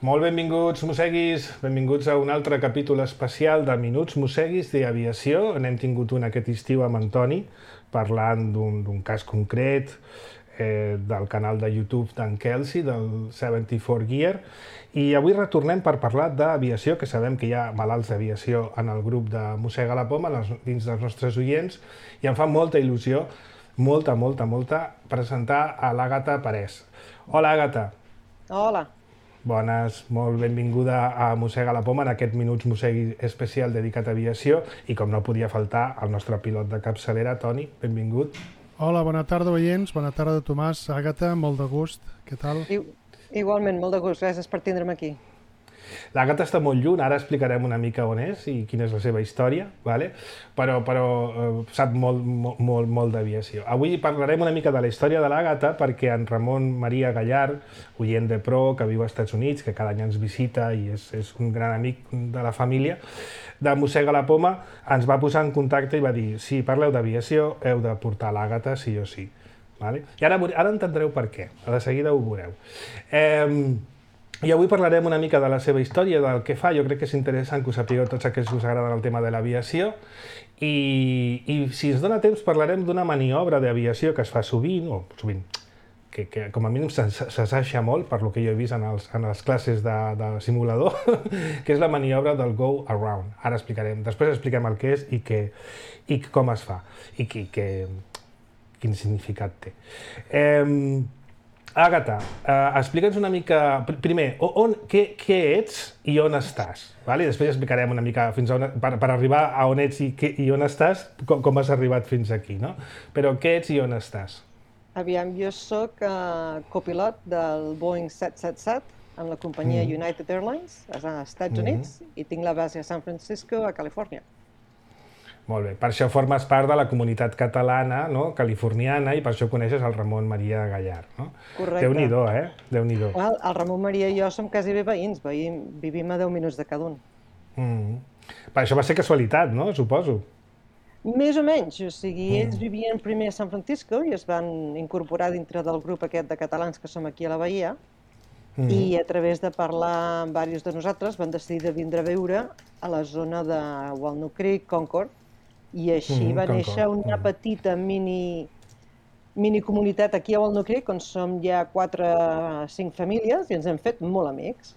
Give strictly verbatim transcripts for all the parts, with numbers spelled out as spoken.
Molt benvinguts, mosseguis. Benvinguts a un altre capítol especial de Minuts Mosseguis d'Aviació. N'hem tingut un aquest estiu amb Antoni, parlant d'un cas concret eh, del canal de YouTube d'en Kelsey, del setanta-quatre Gear. I avui retornem per parlar d'aviació, que sabem que hi ha malalts d'aviació en el grup de Mossega la Poma, dins dels nostres oients, i em fa molta il·lusió, molta, molta, molta, presentar a l'Àgata Parés. Hola, Àgata. Hola. Bones, molt benvinguda a Mossega la Poma en aquest Minuts Mossegui especial dedicat a aviació i com no podia faltar el nostre pilot de capçalera, Toni, benvingut. Hola, bona tarda, oients, bona tarda, Tomàs, Àgata, molt de gust, què tal? I, igualment, molt de gust, gràcies per tindre'm aquí. L'Àgata està molt lluny, ara explicarem una mica on és i quina és la seva història, vale? però, però eh, sap molt, molt, molt, molt d'aviació. Avui parlarem una mica de la història de l'Àgata perquè en Ramon Maria Gallard, oient de pro, que viu als Estats Units, que cada any ens visita i és, és un gran amic de la família, de Mossega la Poma, ens va posar en contacte i va dir si parleu d'aviació heu de portar l'Àgata sí o sí. Vale? I ara, ara entendreu per què, de seguida ho veureu. Eh, I avui parlarem una mica de la seva història, del que fa. Jo crec que és interessant que ho sapigueu tots aquells que us agraden el tema de l'aviació. I, I si ens dona temps parlarem d'una maniobra d'aviació que es fa sovint, o sovint, que, que com a mínim s'assaja molt, per lo que jo he vist en, els, en les classes de, de simulador, que és la maniobra del go around. Ara explicarem, després expliquem el que és i, que, i com es fa, i que, que, quin significat té. Eh, Àgata, eh, explica'ns una mica, primer, on, què, què ets i on estàs? Vale? Després explicarem una mica fins a on, per, per arribar a on ets i, què, i on estàs, com, com has arribat fins aquí, no? Però què ets i on estàs? Aviam, jo soc uh, copilot del Boeing set set set en la companyia mm. United Airlines, als Estats mm. Units, i tinc la base a San Francisco, a Califòrnia. Molt bé, per això formes part de la comunitat catalana, no? Californiana, i per això coneixes el Ramon Maria Gallard, no? Correcte. Déu-n'hi-do, eh? Déu-n'hi-do. Well, el Ramon Maria i jo som quasi bé veïns, veïm, vivim a deu minuts de cada un. Mm. Per això va ser casualitat, no? Suposo. Més o menys, o sigui, Mm. ells vivien primer a San Francisco i es van incorporar dintre del grup aquest de catalans que som aquí a la Bahia, mm. i a través de parlar amb diversos de nosaltres van decidir de vindre a viure a la zona de Walnut Creek, Concord, i així mm, va néixer una mm. petita mini, mini comunitat aquí a Walnut Creek, on som ja quatre o cinc famílies i ens hem fet molt amics.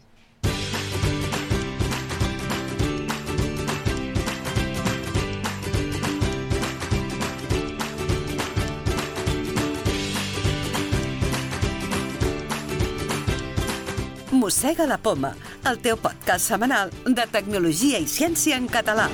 Mossega la Poma, el teu podcast setmanal de tecnologia i ciència en català.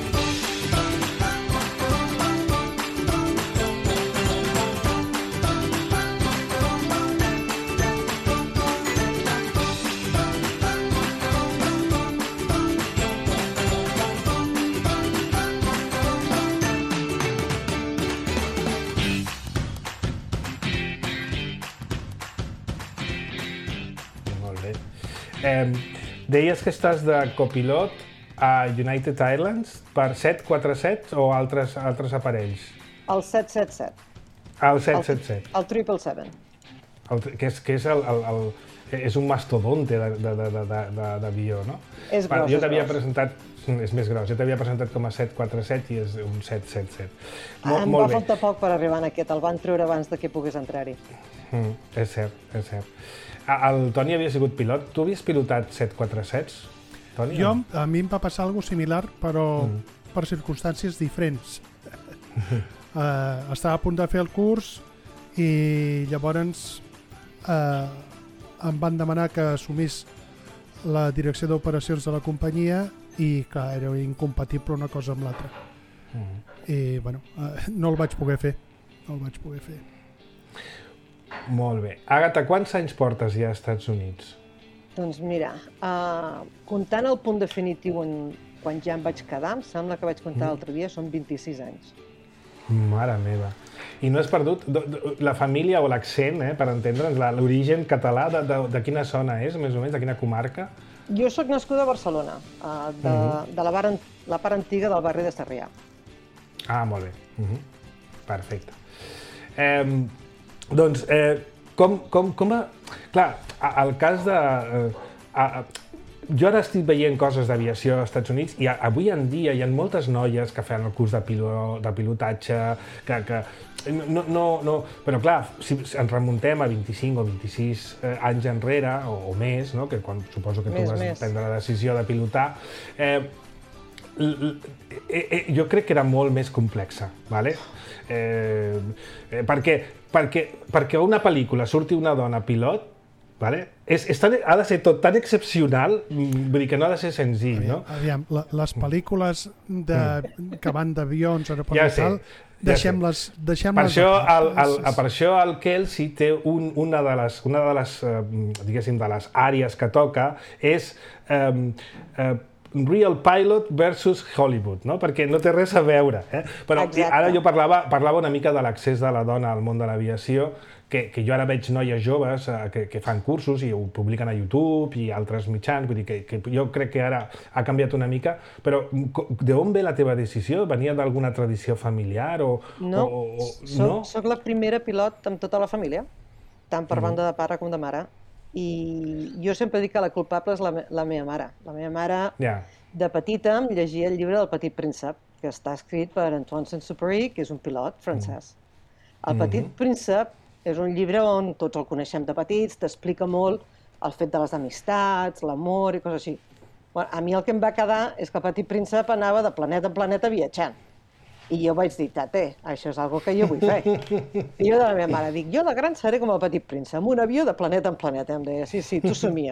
Eh, deies que estàs de copilot a United Airlines per set quatre set o altres, altres aparells? El set set set. Ah, el set set set. El triple seven. El, que és, que és, el, el, el, és un mastodonte d'avió, no? És gros, jo és t'havia gros. presentat, és més gros, jo t'havia presentat com a set quatre set i és un set set set. Molt, em va faltar poc per arribar en aquest, el van treure abans de que pogués entrar-hi. Mm, és cert, és cert. El Toni havia sigut pilot. Tu havies pilotat set quatre sets, Toni? Jo, a mi em va passar alguna cosa similar, però mm. per circumstàncies diferents. uh, estava a punt de fer el curs i llavors uh, em van demanar que assumís la direcció d'operacions de la companyia i, clar, era incompatible una cosa amb l'altra. Mm. I, bueno, uh, no el vaig poder fer. No el vaig poder fer. Molt bé. Àgata, quants anys portes ja als Estats Units? Doncs mira, uh, comptant el punt definitiu en, quan ja em vaig quedar, em sembla que vaig comptar l'altre dia, són vint-i-sis anys. Mare meva. I no has perdut la família o l'accent, eh, per entendre'ns, l'origen català, de, de, de quina zona és, més o menys, de quina comarca? Jo sóc nascuda a Barcelona, uh, de, uh-huh. de la, bar, la part antiga del barri de Sarrià. Ah, molt bé. Uh-huh. Perfecte. Eh, doncs, eh, com, com, com a... Clar, el cas de... Eh, a, jo ara estic veient coses d'aviació als Estats Units i avui en dia hi ha moltes noies que fan el curs de, pilot, de pilotatge, que, que no, no, no, però clar, si ens remuntem a vint-i-cinc o vint-i-sis eh, anys enrere, o, o més, no? Que quan suposo que tu Més, vas més. prendre la decisió de pilotar, eh, l- l- eh, eh, jo crec que era molt més complexa, ¿vale? eh, eh, perquè, perquè, perquè a una pel·lícula surti una dona pilot, vale? És, és tan, ha de ser tot tan excepcional, vull dir que no ha de ser senzill, no? Aviam, la, les pel·lícules de, que van d'avions, aeroports Ja i sé, tal, ja deixem-les sé. deixem Per això, el, el, és- per això el Kelsey té un, una de les, una de les, eh, diguéssim, de les àrees que toca és eh, eh, Real Pilot versus Hollywood, no? Perquè no té res a veure. Eh? Però Exacte. ara jo parlava, parlava una mica de l'accés de la dona al món de l'aviació, que, que jo ara veig noies joves eh, que, que fan cursos i ho publiquen a YouTube i altres mitjans, vull dir que, que jo crec que ara ha canviat una mica, però d'on ve la teva decisió? Venia d'alguna tradició familiar o... No, o, o soc, no? soc la primera pilot amb tota la família, tant per banda de pare com de mare, i jo sempre dic que la culpable és la, me la meva mare. La meva mare, Ja. de petita, em llegia el llibre del Petit Príncep, que està escrit per Antoine Saint-Exupéry, que és un pilot francès. El Petit Príncep és un llibre on tots el coneixem de petits, t'explica molt el fet de les amistats, l'amor i coses així. Bueno, a mi el que em va quedar és que el Petit Príncep anava de planeta en planeta viatjant. I jo vaig dir, tate, això és algo que jo vull fer. I jo de la meva mare dic, jo de gran seré com el Petit Príncep, amb un avió de planeta en planeta. Em deia, sí, sí, tu somia.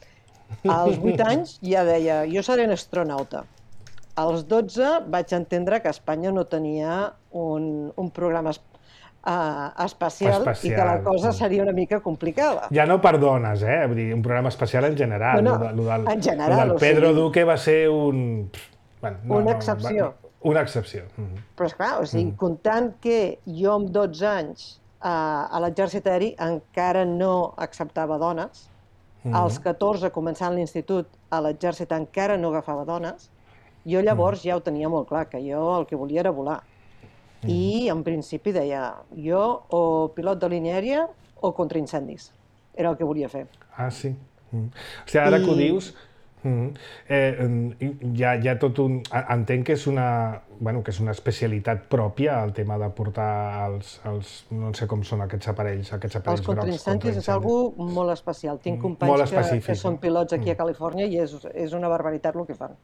Als vuit anys ja deia, jo seré un astronauta. Als dotze vaig entendre que Espanya no tenia un, un programa es, uh, espacial, Espacial, i que la cosa sí. seria una mica complicada. Ja no per dones, eh? Vull dir, un programa especial en general. No, no, Lo de- lo del, en general, lo del o Pedro sigui- Duque va ser un... Bueno, no, Una no, excepció. Va, una excepció. Mhm. Però és clar, o sigui, mm. comptant que jo amb dotze anys uh, a l'exèrcit aeri encara no acceptava dones, mm. als catorze, començant l'institut, a l'exèrcit encara no agafava dones, jo llavors mm. ja ho tenia molt clar, que jo el que volia era volar. Mm. I en principi deia, jo o pilot de línia aèria o contra incendis. Era el que volia fer. Ah, sí. Mm. O sigui, ara I- que ho dius, mm, eh, hi ha, hi ha tot un... Entenc que és una, bueno, que és una especialitat pròpia el tema de portar els, els... No sé com són aquests aparells, aquests aparells Els grocs. contraincendis és contraincendis. algo molt especial. Tinc Mm, companys molt que, específic, que són no? pilots aquí a Califòrnia i és, és una barbaritat el que fan.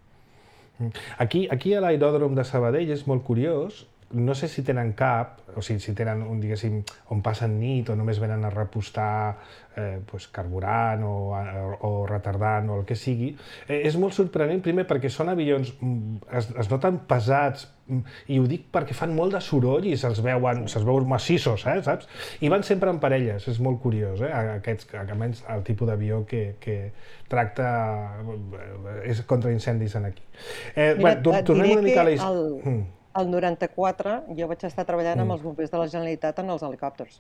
Aquí, aquí a l'aeròdrom de Sabadell és molt curiós, no sé si tenen cap, o sigui, si tenen, un, diguéssim, on passen nit o només venen a repostar eh, pues, carburant o, o retardant o el que sigui. Eh, és molt sorprenent, primer, perquè són avions, mm, es, es noten pesats, mm, i ho dic perquè fan molt de soroll i se'ls veuen, se'ls veuen massissos, eh, saps? I van sempre en parelles, és molt curiós, eh? Aquests, almenys el tipus d'avió que, que tracta, eh, és contra incendis en aquí. Eh, Mira, bueno, et tornem diré una mica a la que història. el, Mm. el noranta-quatre jo vaig estar treballant Mm. amb els bombers de la Generalitat en els helicòpters.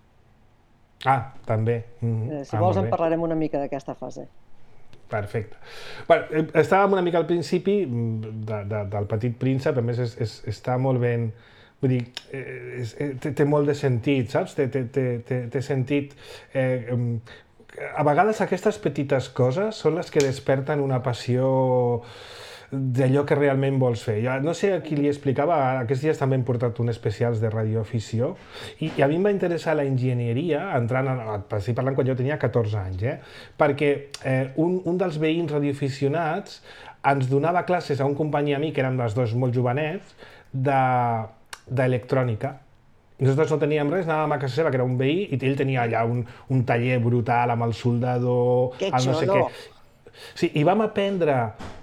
Ah, també. Mm. Eh, si ah, vols molt en bé. parlarem una mica d'aquesta fase. Perfecte. Bueno, eh, estàvem una mica al principi de, de, del Petit Príncep, a més és, és, està molt ben... Vull dir, eh, és, eh, té, té molt de sentit, saps? Té, té, té, té, té sentit... Eh, em, a vegades aquestes petites coses són les que desperten una passió d'allò que realment vols fer. Jo no sé a qui li explicava, aquests dies també hem portat un especials de radioafició, i, i a mi em va interessar la enginyeria, entrant, a, estic parlant quan jo tenia catorze anys, eh? Perquè eh, un, un dels veïns radioaficionats ens donava classes a un company i a mi, que érem els dos molt jovenets, d'electrònica. Nosaltres no teníem res, anàvem a casa seva, que era un veí, i ell tenia allà un, un taller brutal amb el soldador, Que el no sé xulo! què. Sí, i vam aprendre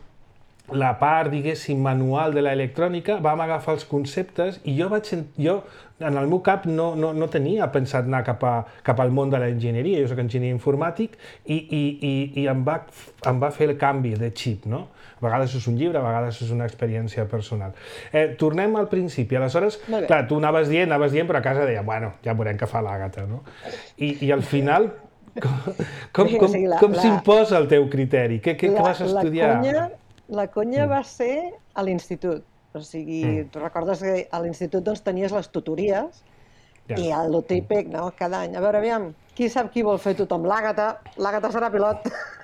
la part, diguéssim, manual de l'electrònica, vam agafar els conceptes i jo vaig sent... jo en el meu cap no, no, no tenia pensat anar cap, a, cap al món de l'enginyeria, jo soc enginyer informàtic i, i, i, i em, va, em va fer el canvi de xip, no? A vegades és un llibre, a vegades és una experiència personal. Eh, tornem al principi, aleshores, Molt bé. clar, tu anaves dient, anaves dient, però a casa deia, bueno, ja veurem què fa l'Àgata, no? I, i al final, com, com, O com, sigui, la- com la- s'imposa el teu criteri? Què, què, què vas estudiar? La conya, la conya va ser a l'institut. O sigui, Mm. tu recordes que a l'institut doncs, tenies les tutories Ja. i el típic, no?, cada any. A veure, aviam, qui sap qui vol fer tothom? L'Àgata, l'Àgata serà pilot.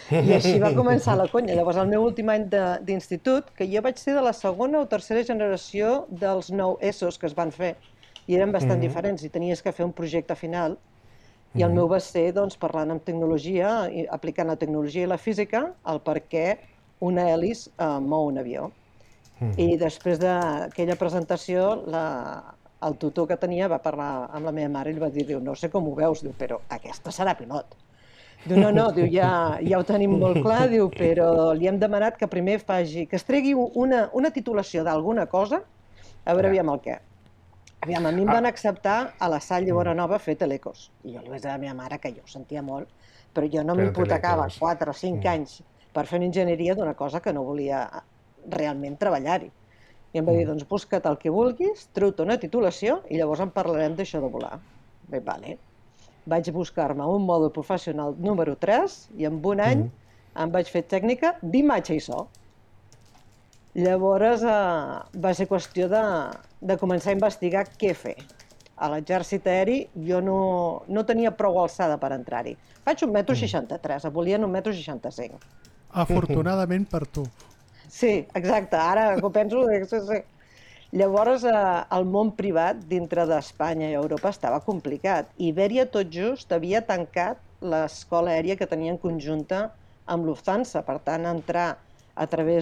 I així va començar la conya. Llavors, el meu últim any d'institut, que jo vaig ser de la segona o tercera generació dels nou E S Os que es van fer, i eren bastant mm-hmm. diferents, i tenies que fer un projecte final, i el meu va ser, doncs, parlant amb tecnologia, i aplicant la tecnologia i la física, el per què una hèlice eh, mou un avió. Mm. I després d'aquella presentació, la, el tutor que tenia va parlar amb la meva mare i li va dir, diu, no sé com ho veus, diu, però aquesta serà pilot. Diu, no, no, diu, ja, ja ho tenim molt clar, diu, però li hem demanat que primer faci, que es tregui una, una titulació d'alguna cosa, a veure, aviam el què. Aviam, a mi em van acceptar a la Salle Bonanova fer telecos. I jo li vaig dir a la meva mare que jo ho sentia molt, però jo no m'hipotecava quatre o cinc anys per fer una enginyeria d'una cosa que no volia realment treballar-hi. I em va dir, doncs busca't el que vulguis, treu-te una titulació i llavors en parlarem d'això de volar. Bé, vale. Vaig buscar-me un mòdul professional número tres i en un any em vaig fer tècnica d'imatge i so. Llavors eh, va ser qüestió de, de començar a investigar què fer. A l'exèrcit aeri jo no, no tenia prou alçada per entrar-hi. Faig un metro seixanta-tres, em volien un metro seixanta-cinc. Afortunadament per tu. Sí, exacte. Ara que ho penso, sí, sí. Llavors, eh, el món privat dintre d'Espanya i Europa estava complicat. Ibèria tot just havia tancat l'escola aèria que tenien conjunta amb Lufthansa. Per tant, entrar a través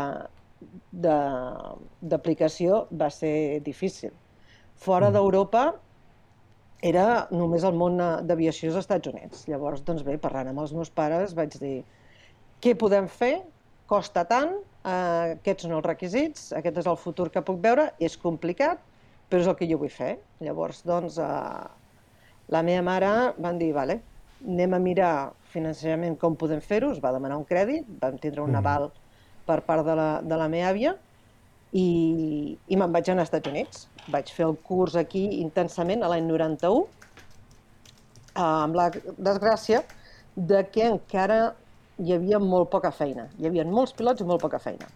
d'aplicació va ser difícil. Fora d'Europa era només el món d'aviació als Estats Units. Llavors, doncs bé, parlant amb els meus pares, vaig dir què podem fer? Costa tant, eh, aquests són els requisits, aquest és el futur que puc veure, és complicat, però és el que jo vull fer. Llavors, doncs, eh, la meva mare van dir, vale, anem a mirar financerament com podem fer-ho, es va demanar un crèdit, vam tindre un aval per part de la, de la meva àvia, i, i me'n vaig anar als Estats Units. Vaig fer el curs aquí intensament a l'any noranta-u, eh, amb la desgràcia de que encara hi havia molt poca feina. Hi havia molts pilots i molt poca feina.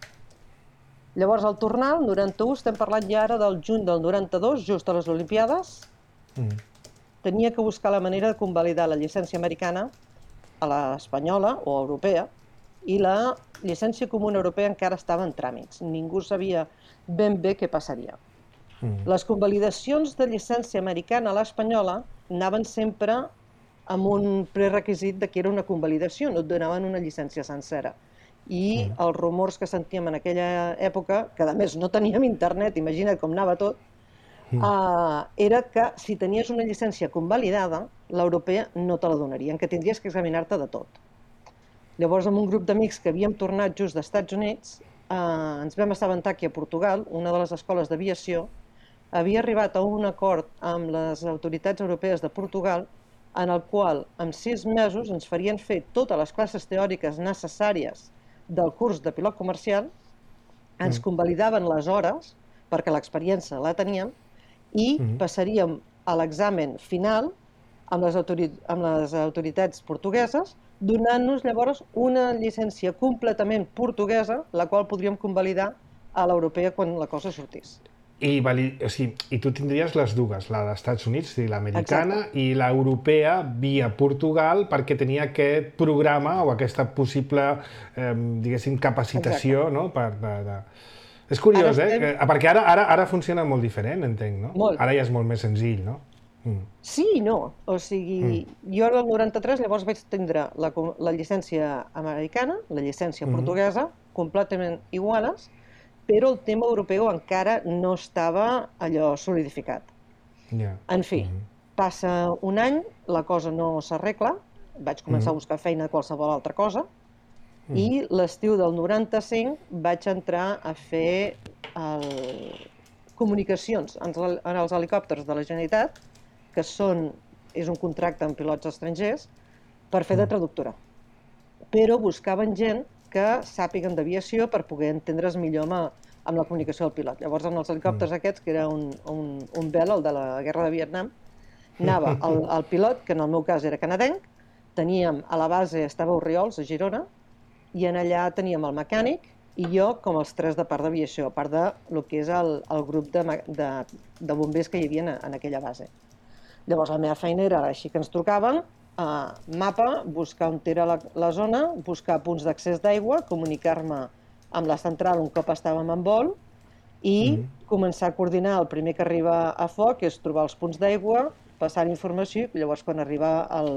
Llavors, al tornar, el noranta-u, estem parlant ja ara del juny del noranta-dos, just a les Olimpiades, mm. tenia que buscar la manera de convalidar la llicència americana a l'espanyola o europea, i la llicència comuna europea encara estava en tràmits. Ningú sabia ben bé què passaria. Mm. Les convalidacions de llicència americana a l'espanyola anaven sempre amb un prerequisit de que era una convalidació, no et donaven una llicència sencera. I mm. els rumors que sentíem en aquella època, que a més no teníem internet, imagina't com anava tot, mm. uh, era que si tenies una llicència convalidada, l'europea no te la donarien, que tindries que examinar-te de tot. Llavors, amb un grup d'amics que havíem tornat just dels Estats Units, uh, ens vam assabentar que a Portugal, una de les escoles d'aviació, havia arribat a un acord amb les autoritats europees de Portugal en el qual en sis mesos ens farien fer totes les classes teòriques necessàries del curs de pilot comercial, ens mm. convalidaven les hores, perquè l'experiència la teníem, i mm. passaríem a l'examen final amb les, autori amb les autoritats portugueses, donant-nos llavors una llicència completament portuguesa, la qual podríem convalidar a l'europea quan la cosa sortís. I, o sigui, I tu tindries les dues, la dels Estats Units, l'americana, i l'europea via Portugal, perquè tenia aquest programa o aquesta possible, eh, diguéssim, capacitació, no? Per, de, de... És curiós, ara estem... eh? Perquè ara, ara, ara funciona molt diferent, entenc, no? Molt. Ara ja és molt més senzill, no? Mm. Sí i no. O sigui, mm. jo el noranta-tres llavors vaig tindre la, la llicència americana, la llicència mm. portuguesa, completament iguales, però el tema europeu encara no estava allò solidificat. Yeah. En fi, mm. passa un any, la cosa no s'arregla, vaig començar mm. a buscar feina de qualsevol altra cosa, mm. i l'estiu del noranta-cinc vaig entrar a fer el... comunicacions en els helicòpters de la Generalitat, que són, és un contracte amb pilots estrangers, per fer de traductora. Però buscaven gent que sàpiguen d'aviació per poder entendre's millor amb, amb la comunicació del pilot. Llavors, en els helicòpters aquests, que era un, un, un Bell, el de la guerra de Vietnam, anava el, el pilot, que en el meu cas era canadenc, teníem a la base, estava a Orriols, a Girona, i en allà teníem el mecànic i jo com els tres de part d'aviació, a part de lo que és el, el grup de, de, de bombers que hi havia en, en aquella base. Llavors, la meva feina era així que ens trucaven, uh, mapa, buscar on era la, la zona, buscar punts d'accés d'aigua, comunicar-me amb la central un cop estàvem en vol i mm. començar a coordinar el primer que arriba a foc, és trobar els punts d'aigua, passar informació i llavors quan arriba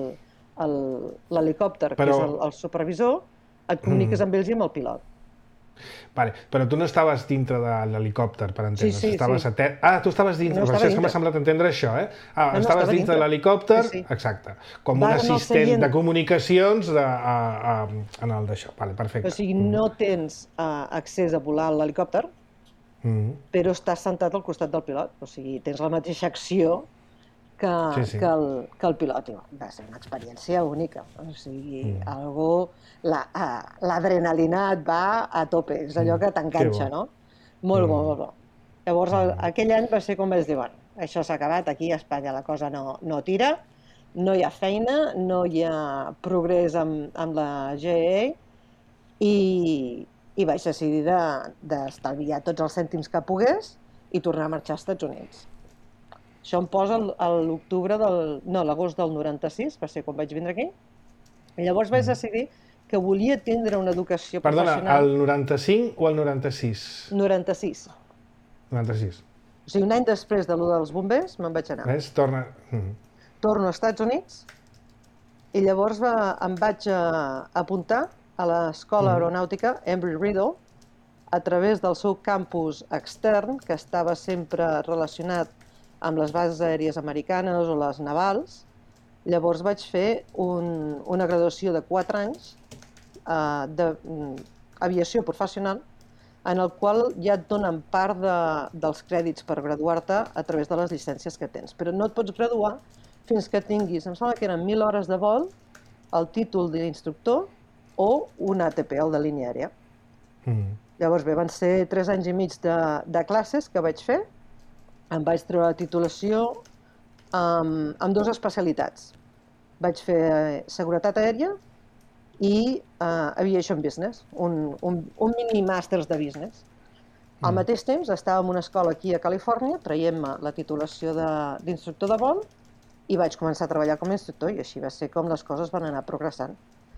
l'helicòpter, Però... que és el, el supervisor, et comuniques mm. amb ells i amb el pilot. Vale, però tu no estaves dintre de l'helicòpter, per entendre. Sí, sí, estaves sí. A te... Ah, tu estaves dintre. No, per això és que m'ha semblat entendre això, eh? Ah, no, no, estaves dintre, dintre de l'helicòpter, sí, sí. Exacte, com Va un assistent de comunicacions de, a, a, en el d'això. Vale, perfecte. O sigui, no tens uh, accés a volar l'helicòpter, mm. però estàs sentat al costat del pilot. O sigui, tens la mateixa acció que, sí, sí. que, el, que el pilot. Va ser una experiència única. O sigui, mm. algo... l'adrenalina la, et va a tope, és allò que t'enganxa, no? Molt bo, molt bo. Llavors, el, aquell any va ser com vaig dir, bueno, això s'ha acabat, aquí a Espanya la cosa no, no tira, no hi ha feina, no hi ha progrés amb, amb la G A A i, i vaig decidir d'estalviar de, tots els cèntims que pogués i tornar a marxar als Estats Units. Això em posa l'octubre del... no, l'agost del noranta-sis, va ser quan vaig vindre aquí, i llavors vaig decidir que volia tindre una educació Perdona, professional... Perdona, el noranta-cinc o el noranta-sis? noranta-sis. noranta-sis. O sigui, un any després de lo dels bombers me'n vaig anar. Ves? Torna... Mm. Torno als Estats Units i llavors va, em vaig a, apuntar a l'escola mm. aeronàutica Embry-Riddle a través del seu campus extern, que estava sempre relacionat amb les bases aèries americanes o les navals. Llavors vaig fer un, una graduació de quatre anys uh, d'aviació professional, en el qual ja et donen part de, dels crèdits per graduar-te a través de les llicències que tens. Però no et pots graduar fins que tinguis, em sembla que eren mil hores de vol, el títol d'instructor o un A T P, el de línia aèria. Mm. Llavors bé, van ser tres anys i mig de, de classes que vaig fer. Em vaig treure la titulació amb, amb dues especialitats. Vaig fer seguretat aèria i uh, Aviation Business, un, un, un mini màsters de business. Mm. Al mateix temps estava en una escola aquí a Califòrnia traient-me la titulació d'instructor de, de vol i vaig començar a treballar com a instructor i així va ser com les coses van anar progressant.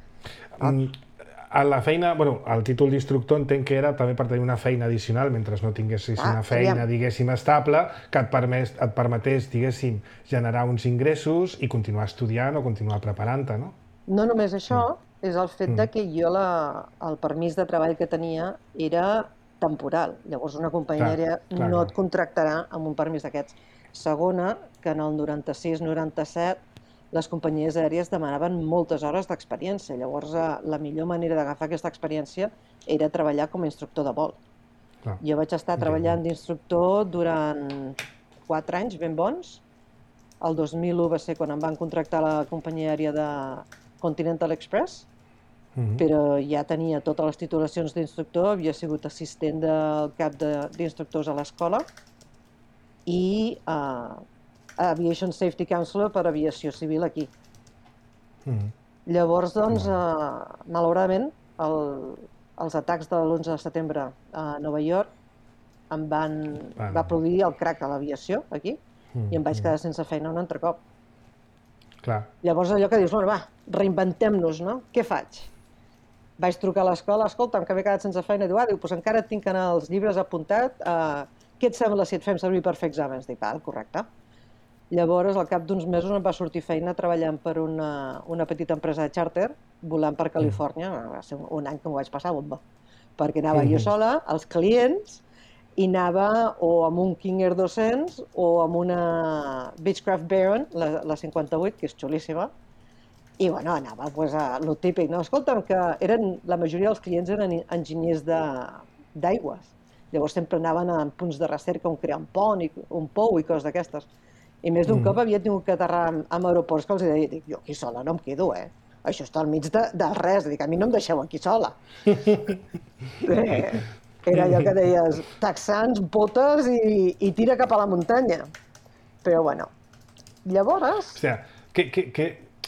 Mm. A la feina, bueno, el títol d'instructor entenc que era també per tenir una feina addicional, mentre no tinguessis ah, una feina, aviam. diguéssim, estable, que et, permès, et permetés, diguéssim, generar uns ingressos i continuar estudiant o continuar preparant-te, no? No només això, mm. és el fet mm. de que jo la, el permís de treball que tenia era temporal. Llavors una companyia aèria no clar. et contractarà amb un permís d'aquests. Segona, que en el noranta-sis noranta-set les companyies aèries demanaven moltes hores d'experiència. Llavors, la millor manera d'agafar aquesta experiència era treballar com a instructor de vol. Clar. Jo vaig estar treballant d'instructor durant quatre anys ben bons. El dos mil u va ser quan em van contractar la companyia aèria de Continental Express, mm-hmm. però ja tenia totes les titulacions d'instructor, havia sigut assistent del cap d'instructors a l'escola i uh, Aviation Safety Counselor per aviació civil aquí. Mm. Llavors, doncs, eh, malauradament, el, els atacs de l'onze de setembre a Nova York em van, ah, va produir el crac a l'aviació aquí mm. i em vaig quedar sense feina un altre cop. Clar. Llavors allò que dius, bueno, va, reinventem-nos, no? Què faig? Vaig trucar a l'escola, escolta'm, que m'he quedat sense feina. Diu, ah, diu, doncs encara tinc en els llibres apuntat, eh, què et sembla si et fem servir per fer exàmens? Dic, val, correcte. Llavors, al cap d'uns mesos em va sortir feina treballant per una, una petita empresa de xàrter, volant per Califòrnia. Va ser un, un any que m'ho vaig passar bomba, perquè anava mm-hmm. jo sola, els clients, i anava o amb un King Air dos-cents o amb una Beechcraft Baron, la, la cinquanta-vuit, que és xulíssima, i bueno, anava pues, a lo típic, no? Escolta'm, que eren, la majoria dels clients eren enginyers d'aigües, llavors sempre anaven a punts de recerca on crear un pont, i, un pou i coses d'aquestes. I més d'un mm. cop havia tingut que aterrar en, en aeroports que els deia, dic, jo aquí sola no em quedo, eh? Això està al mig de, de res, dic, a mi no em deixeu aquí sola. eh, era allò que deies, texans, botes i, i tira cap a la muntanya. Però bueno, llavors... O sigui, que... que, que...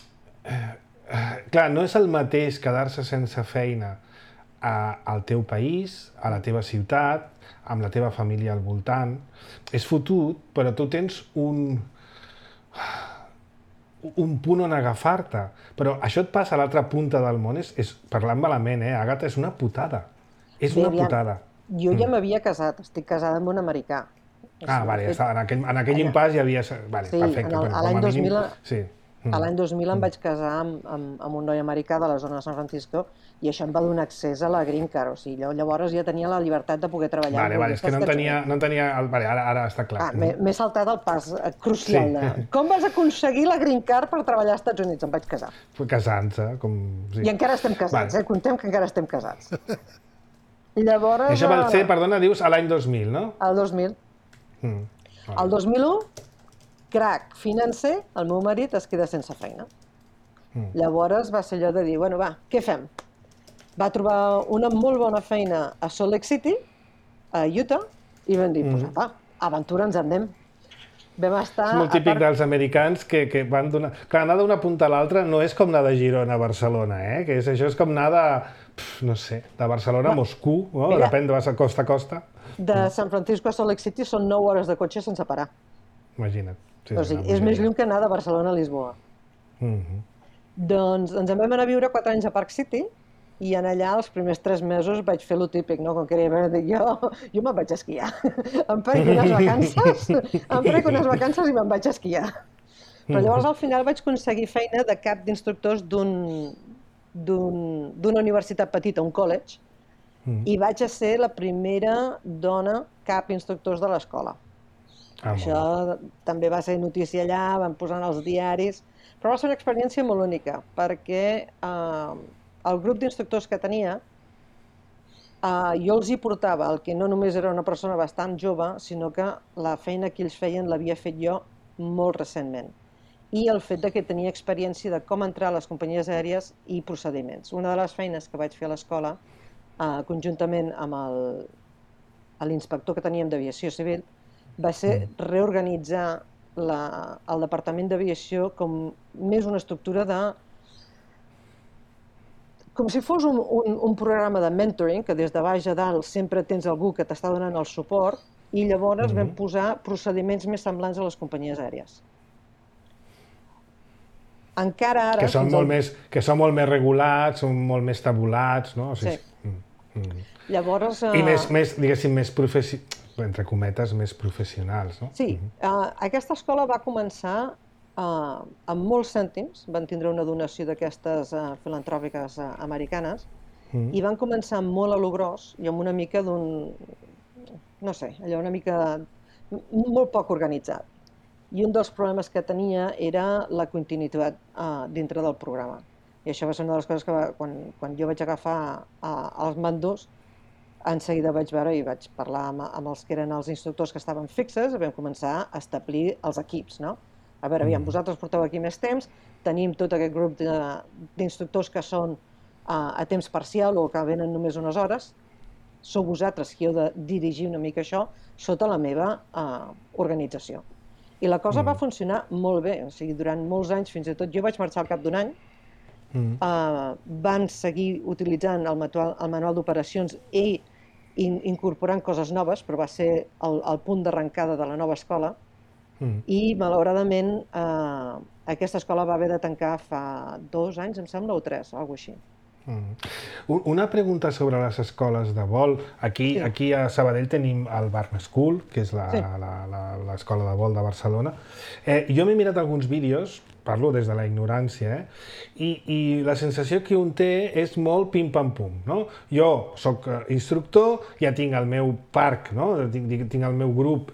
Uh, clar, no és el mateix quedar-se sense feina a, al teu país, a la teva ciutat, amb la teva família al voltant. És fotut, però tu tens un, un punt on agafar-te. Però això et passa a l'altra punta del món, és, és parlant malament, eh, Àgata, és una putada. És Bé, una aviam, putada. Jo ja m'havia casat, estic casada amb un americà. Ah, vale, fet... en aquell, en aquell impàs hi havia... Vale, sí, perfecte. el, Però, l'any dos mil, mínim... sí. a l'any dos mil em vaig casar amb, amb, amb un noi americà de la zona de San Francisco i això em va donar accés a la Green Card. O sigui, llavors ja tenia la llibertat de poder treballar. Vale, vale, és que no en tenia... No en tenia el... Vale, ara, ara està clar. Ah, m'he saltat el pas crucial. Sí. De... Com vas aconseguir la Green Card per treballar als Estats Units? Em vaig casar. Casant-se, com... Sí. I encara estem casats, vale. eh? Contem que encara estem casats. I llavors... I això va ser, perdona, dius, a l'any dos mil, no? Al dos mil. Mm. Vale. El dos mil u, crac financer, el meu marit es queda sense feina. Mm. Llavors va ser allò de dir, bueno, va, què fem? Va trobar una molt bona feina a Salt Lake City, a Utah, i vam dir, mm. pues apa, aventura ens en anem. Vam estar... És molt típic part... dels americans que, que van donar... Clar, anar d'una punta a l'altra no és com anar de Girona a Barcelona, eh? Que és, això és com anar de, pf, no sé, de Barcelona a Moscou, no? Mira, depèn de costa a costa. De San Francisco a Salt Lake City són nou hores de cotxe sense parar. Imagina't. Sí, o sigui, és més lluny que anar de Barcelona a Lisboa. Mm-hmm. Doncs ens en vam anar a viure quatre anys a Park City i en allà els primers tres mesos vaig fer lo típic, no? Com que jo, jo me'n vaig esquiar. Em prenc unes vacances, em prenc unes vacances i me'n vaig esquiar. Però llavors al final vaig aconseguir feina de cap d'instructors d'una universitat petita, un college, i vaig a ser la primera dona cap instructors de l'escola. Ah, això també va ser notícia allà, van posar en els diaris, però va ser una experiència molt única, perquè eh, el grup d'instructors que tenia, eh, jo els hi portava el que no només era una persona bastant jove, sinó que la feina que ells feien l'havia fet jo molt recentment. I el fet de que tenia experiència de com entrar a les companyies aèries i procediments. Una de les feines que vaig fer a l'escola, eh, conjuntament amb l'inspector que teníem d'aviació civil, va ser reorganitzar la, el Departament d'Aviació com més una estructura de... com si fos un, un, un programa de mentoring, que des de baix a dalt sempre tens algú que t'està donant el suport, i llavors mm-hmm. vam posar procediments més semblants a les companyies aèries. Encara ara... Que són, molt, al... més, que són molt més regulats, són molt més tabulats, no? O sigui, sí. Mm-hmm. Llavors... I més, més diguéssim, més professionals. Entre cometes, més professionals, no? Sí, uh, aquesta escola va començar uh, amb molts cèntims, van tindre una donació d'aquestes uh, filantròpiques uh, americanes, mm. i van començar molt a lo gros i amb una mica d'un, no sé, allò una mica molt poc organitzat. I un dels problemes que tenia era la continuïtat uh, dintre del programa. I això va ser una de les coses que va, quan, quan jo vaig agafar uh, els mandos, en seguida vaig veure i vaig parlar amb, amb els que eren els instructors que estaven fixes i vam començar a establir els equips, no? A veure, aviam, vosaltres porteu aquí més temps, tenim tot aquest grup d'instructors que són uh, a temps parcial o que venen només unes hores, sou vosaltres qui heu de dirigir una mica això sota la meva uh, organització. I la cosa mm. va funcionar molt bé, o sigui, durant molts anys, fins i tot jo vaig marxar al cap d'un any, mm. uh, van seguir utilitzant el manual, el manual d'operacions i in, incorporant coses noves, però va ser el, el punt d'arrencada de la nova escola, mm. i malauradament eh, aquesta escola va haver de tancar fa dos anys, em sembla, o tres, o alguna cosa així. Mm. Una pregunta sobre les escoles de vol. Aquí, sí. aquí a Sabadell tenim el Barn School, que és l'escola sí. de vol de Barcelona. Eh, jo m'he mirat alguns vídeos, parlo des de la ignorància, eh? I, i la sensació que un té és molt pim-pam-pum, no? Jo sóc instructor, ja tinc el meu parc, no? tinc, tinc el meu grup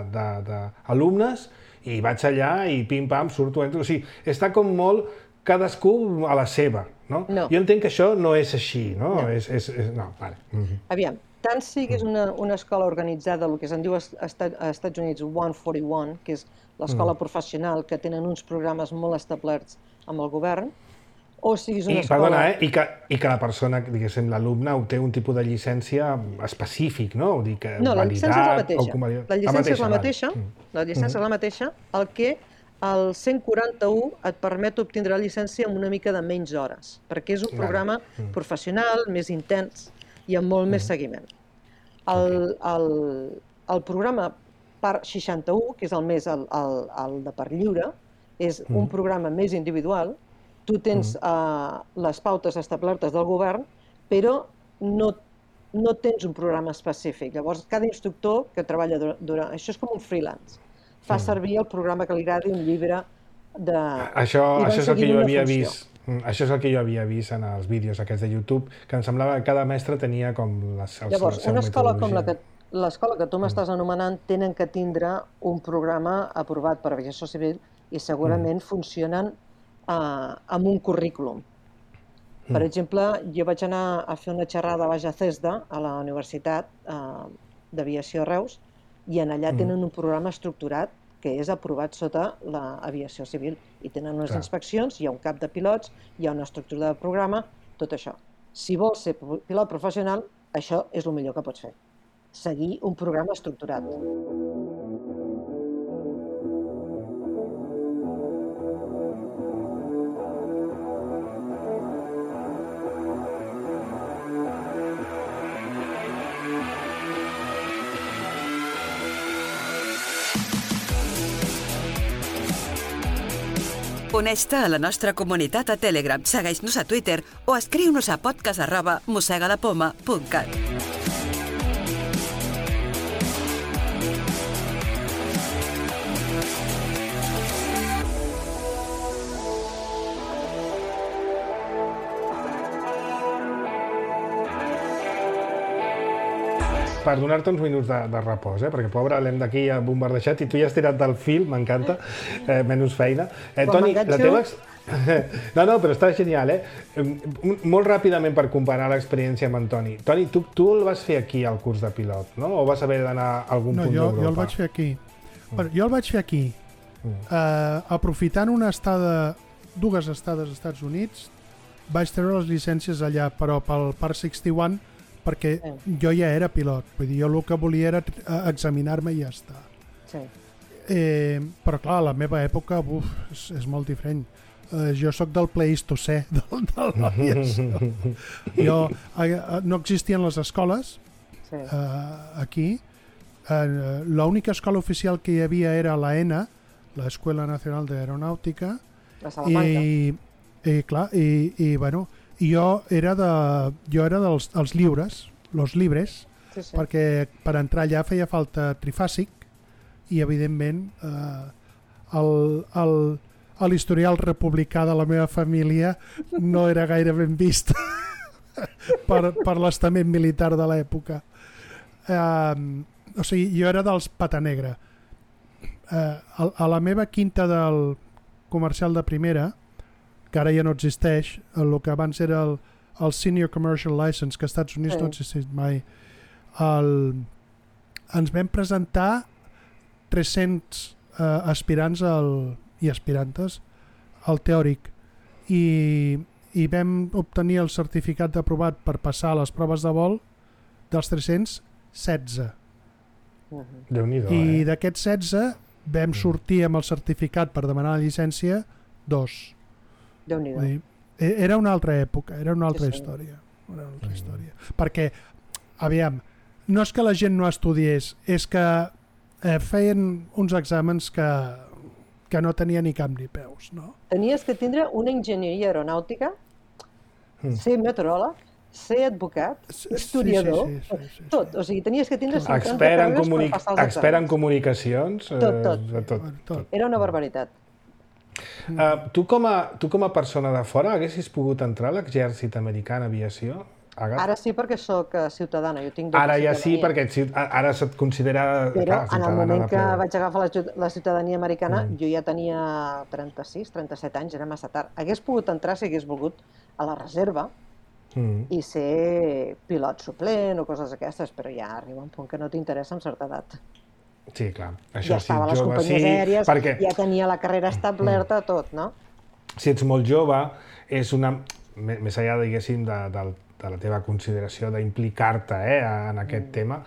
d'alumnes i vaig allà i pim-pam, surto, entro... O sigui, està com molt cadascú a la seva, no? No. Jo entenc que això no és així, no? No. És, és, és... no, vale. Mm-hmm. Aviam, tant siguis una, una escola organitzada, el que se'n diu a Estats Units cent quaranta i u, que és l'escola mm. professional, que tenen uns programes molt establerts amb el govern, o siguis una I, escola... Perdona, eh? I, que, I que la persona, diguéssim, l'alumne, té un tipus de llicència específic, no? Vull dir que no, la llicència és la mateixa. Convalidat... La llicència és la mateixa, vale. la llicència mm. és la mateixa, el que el cent quaranta-u et permet obtindre la llicència amb una mica de menys hores, perquè és un programa vale. mm. professional, més intens i amb molt mm. més seguiment. El, okay. el, el programa Part seixanta-u, que és el més el, el, el de per lliure, és un programa més individual, tu tens uh, les pautes establertes del govern, però no, no tens un programa específic. Llavors, cada instructor que treballa durant... durant això és com un freelance. Fa servir el programa que li agradi, un llibre de... Això, això és el que jo havia vist. Això és el que jo havia vist en els vídeos aquests de YouTube, que em semblava que cada mestre tenia com les, el, Llavors, la seva una escola com la metodologia. que l'escola que tu m'estàs anomenant tenen que tindre un programa aprovat per aviació civil i segurament mm. funcionen uh, amb un currículum. Per mm. exemple, jo vaig anar a fer una xerrada a Baix a CESDA, a la Universitat uh, d'Aviació Reus, i en allà mm. tenen un programa estructurat que és aprovat sota l'aviació civil. I tenen unes Clar. inspeccions, hi ha un cap de pilots, hi ha una estructura de programa, tot això. Si vols ser pilot professional, això és el millor que pots fer. Seguir un programa estructurat. Uneix-te a la nostra comunitat a Telegram, segueix-nos a Twitter o escriu-nos a podcast arroba mossegadapoma punt cat. Per donar-te uns minuts de, de repòs, eh? Perquè pobre l'hem d'aquí bombardejat i tu ja has tirat del fil, m'encanta, eh, menys feina. Eh, Toni, la teva... No, no, però està genial, eh? Molt ràpidament per comparar l'experiència amb en Toni. Toni, tu, tu el vas fer aquí, al curs de pilot, no? O vas haver d'anar a algun no, punt jo, d'Europa? No, jo el vaig fer aquí. Mm. Bueno, jo el vaig fer aquí. Mm. Uh, aprofitant una estada, dues estades als Estats Units, vaig treure les llicències allà, però pel Part seixanta un, perquè sí. jo ja era pilot, vull dir, jo el que volia era examinar-me i ja està. Sí. Eh, però clar, a la meva època uf, és, és molt diferent. Eh, jo sóc del Pleistocè, del, de l'aviació. Jo, eh, no existien les escoles sí. eh, aquí. Eh, L'única escola oficial que hi havia era l'A N A, l'Escuela Nacional d'Aeronàutica. La Salamanca. I, i clar, i, i bueno, I jo era, de, jo era dels els lliures, los libres, sí, sí. perquè per entrar allà feia falta trifàsic i, evidentment, eh, l'historial republicà de la meva família no era gaire ben vist per, per l'estament militar de l'època. Eh, o sigui, jo era dels pata negra. Eh, a, a la meva quinta del comercial de primera, que ara ja no existeix, el que abans era el, el Senior Commercial License, que als Estats Units sí. no existeix mai. El, ens vam presentar tres-cents eh, aspirants al, i aspirantes al teòric i, i vam obtenir el certificat d'aprovat per passar les proves de vol dels tres-cents setze. Uh-huh. Déu-n'hi-do, I eh? d'aquests setze vam sortir amb el certificat per demanar la llicència dos. Déu-n'hi-do. Era una altra època, era una altra sí, sí. història. Una altra mm. història. Perquè, aviam, no és que la gent no estudiés, és que eh, feien uns exàmens que, que no tenia ni cap ni peus, no? Tenies que tindre una enginyeria aeronàutica, mm. ser meteoròleg, ser advocat, historiador, sí, sí, sí, sí, sí. tot. O sigui, tenies que tindre cinquanta expert en, comuni per passar els expert en comunicacions. Tot, tot. Eh, tot, tot. Era una barbaritat. Uh, tu, com a, tu com a persona de fora haguessis pogut entrar a l'exèrcit americà en aviació? Agatha? Ara sí, perquè sóc ciutadana. Jo tinc ara ja sí, perquè ara se't considera... Però clar, en el moment que vaig agafar la, la ciutadania americana, mm. jo ja tenia trenta-sis, trenta-set anys, era massa tard. Hagués pogut entrar, si hagués volgut, a la reserva mm. i ser pilot suplent o coses aquestes, però ja arriba un punt que no t'interessa amb certa edat. Sí, clar. Això, ja estava a si les jove, companyies sí, aèries, perquè... ja tenia la carrera establerta, mm. tot, no? Si ets molt jove, és una... més enllà, diguéssim, de, de, de la teva consideració d'implicar-te eh, en aquest mm. tema,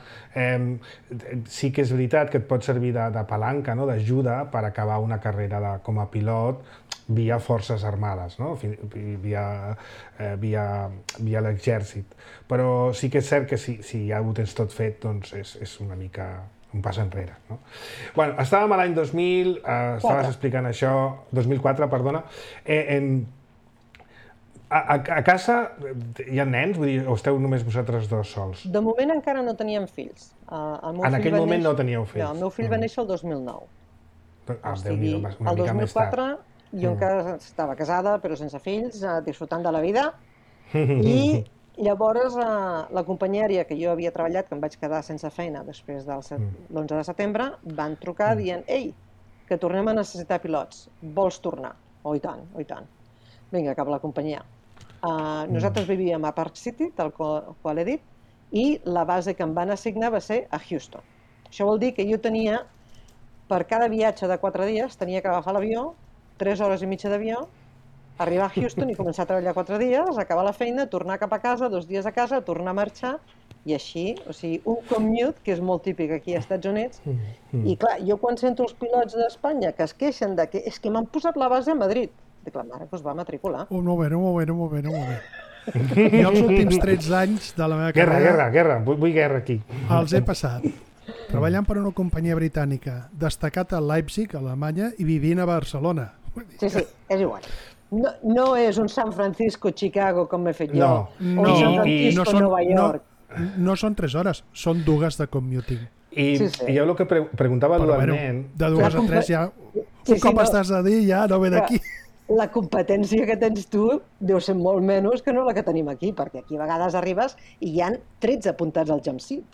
eh, sí que és veritat que et pot servir de, de palanca, no? D'ajuda per acabar una carrera de, com a pilot via forces armades, no? via, eh, via, via l'exèrcit. Però sí que és cert que si, si ja ho tens tot fet, doncs és, és una mica... un pas enrere. No? Bueno, estàvem a l'any dos mil, eh, estaves explicant això, dos mil quatre, perdona, eh, en... A, a, a casa hi ha nens? Vull dir, o esteu només vosaltres dos sols? De moment encara no teníem fills. Uh, el meu en fill aquell va moment néixer... no teníeu fills? No, el meu fill va néixer el dos mil nou. Ah, o sigui, una el mica dos mil més tard. quatre jo mm. encara estava casada, però sense fills, uh, disfrutant de la vida. I llavors uh, la companyia aèria que jo havia treballat, que em vaig quedar sense feina després del l'onze de setembre, van trucar mm. dient «Ei, que tornem a necessitar pilots, vols tornar?» Oh, i tant, oh, i tant. Vinga, cap a la companyia. Uh, nosaltres vivíem a Park City, tal qual, qual he dit, i la base que em van assignar va ser a Houston. Això vol dir que jo tenia, per cada viatge de quatre dies, tenia que agafar l'avió, tres hores i mitja d'avió, arribar a Houston i començar a treballar quatre dies, acabar la feina, tornar cap a casa, dos dies a casa, tornar a marxar, i així, o sigui, un commute, que és molt típic aquí als Estats Units, i clar, jo quan sento els pilots d'Espanya que es queixen de que és que m'han posat la base a Madrid, dic, la mare que us va matricular. Un moment, un moment, un moment, un moment. Jo els últims tretze anys de la meva guerra, carrera... Guerra, guerra, vull, vull guerra aquí. Els he passat treballant per una companyia britànica, destacat a Leipzig, a Alemanya, i vivint a Barcelona. Sí, sí, és igual. No, no és un San Francisco, Chicago, com m'he fet jo, no. o un no, San Francisco, no són, Nova York. No, no són tres hores, són dues de commuting. I, sí, sí. i jo el que pre preguntava Però, al bueno, nen... de dues a tres ja... Un sí, sí, cop no. estàs a dir ja no ve d'aquí. La competència que tens tu deu ser molt menys que no la que tenim aquí, perquè aquí a vegades arribes i hi ha tretze apuntats al jump seat.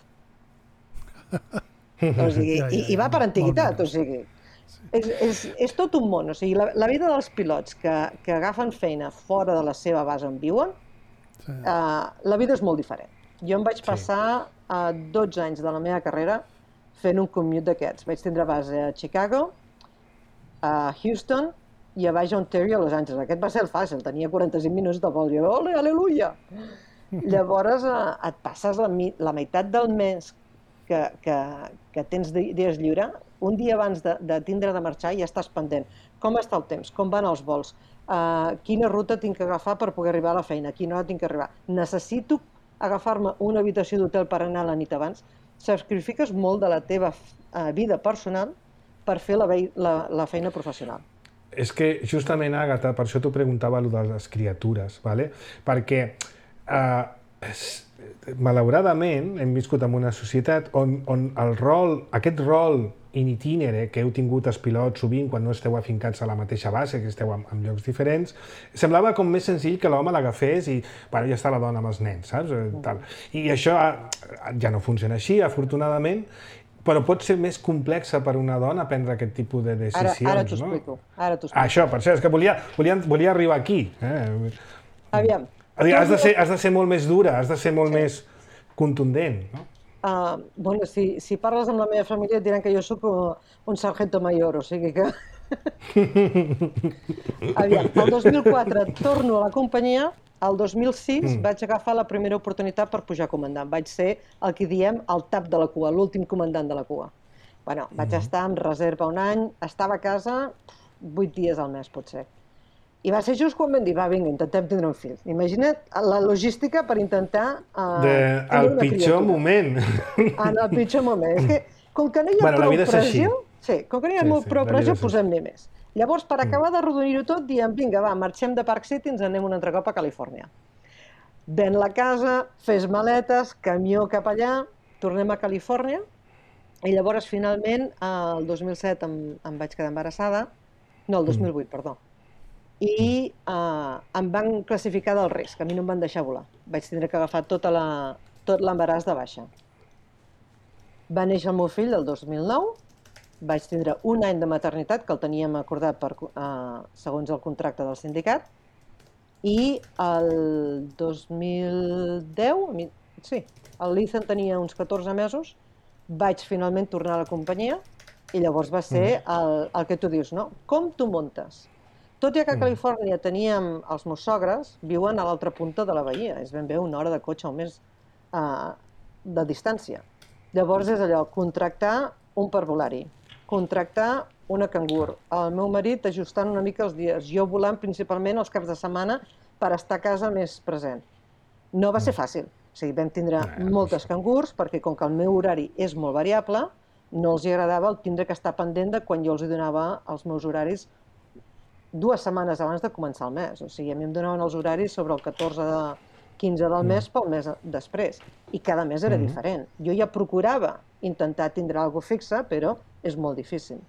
O sigui, ja, ja, ja, i, i va per antiguitat, o sigui... És, és, és tot un món, o sigui, la, la vida dels pilots que, que agafen feina fora de la seva base on viuen, sí. eh, la vida és molt diferent. Jo em vaig passar eh, dotze anys de la meva carrera fent un commute d'aquests. Vaig tindre base a Chicago, a Houston i a baix a Ontario, a Los Angeles. Aquest va ser el fàcil, tenia quaranta-cinc minuts de vol. Jo, ole, aleluia! Llavors eh, et passes la, la meitat del mes que, que, que tens dies lliure, un dia abans de, de tindre de marxar ja estàs pendent. Com està el temps? Com van els vols? Uh, quina ruta tinc que agafar per poder arribar a la feina? Quina hora tinc que arribar? Necessito agafar-me una habitació d'hotel per anar la nit abans? Sacrifiques molt de la teva uh, vida personal per fer la, la, la feina professional. És que justament, Àgata, per això t'ho preguntava allò de les criatures, ¿vale? Perquè eh, malauradament hem viscut en una societat on, on el rol, aquest rol in itinere que heu tingut els pilots sovint quan no esteu afincats a la mateixa base, que esteu en, en llocs diferents, semblava com més senzill que l'home l'agafés i bueno, ja està la dona amb els nens, saps? Tal. I això ja no funciona així, afortunadament, però pot ser més complexa per una dona prendre aquest tipus de decisions, ara, ara t'ho explico, no? Ara t'ho explico. Això, per això, és que volia, volia, volia arribar aquí. Eh? Aviam. Has de, ser, has de ser molt més dura, has de ser molt sí. més contundent, no? Uh, bueno, si, si parles amb la meva família et diran que jo sóc un sargento mayor, o sigui que... Aviam, el dos mil quatre torno a la companyia, el dos mil sis mm. vaig agafar la primera oportunitat per pujar a comandant. Vaig ser el que diem el tap de la cua, l'últim comandant de la cua. Bueno, vaig mm. estar en reserva un any, estava a casa vuit dies al mes, potser. I va ser just quan vam dir, va, vinga, intentem tindre un fill. Imagina't la logística per intentar uh, de, el pitjor criatura. moment. En el pitjor moment. És que, com que no hi ha bueno, prou pressió, sí, com que no hi ha sí, molt sí, prou pressió, posem-ne així. més. Llavors, per acabar de rodonir-ho tot, diem, vinga, va, marxem de Park City i ens anem un altre cop a Califòrnia. Ven la casa, fes maletes, camió cap allà, tornem a Califòrnia, i llavors, finalment, el dos mil set em, em vaig quedar embarassada, no, el dos mil vuit, mm. perdó, i uh, em van classificar del risc, a mi no em van deixar volar. Vaig tindre que agafar tota la, tot l'embaràs de baixa. Va néixer el meu fill el dos mil nou, vaig tindre un any de maternitat, que el teníem acordat per, uh, segons el contracte del sindicat, i el dos mil deu, sí, el l'Ethan tenia uns catorze mesos, vaig finalment tornar a la companyia, i llavors va ser el, el que tu dius, no? Com tu muntes? Tot i que a Califòrnia teníem els meus sogres, viuen a l'altra punta de la bahia, és ben bé una hora de cotxe o més uh, de distància. Llavors és allò, contractar un parvulari, contractar una cangur, el meu marit ajustant una mica els dies, jo volant principalment els caps de setmana per estar a casa més present. No va ser fàcil, o sigui, vam tindre moltes cangurs perquè com que el meu horari és molt variable, no els agradava el tindre que estar pendent de quan jo els donava els meus horaris dues setmanes abans de començar el mes. O sigui, a mi em donaven els horaris sobre el catorze de quinze del mes pel mes després. I cada mes era diferent. Jo ja procurava intentar tindre alguna cosa fixa, però és molt difícil.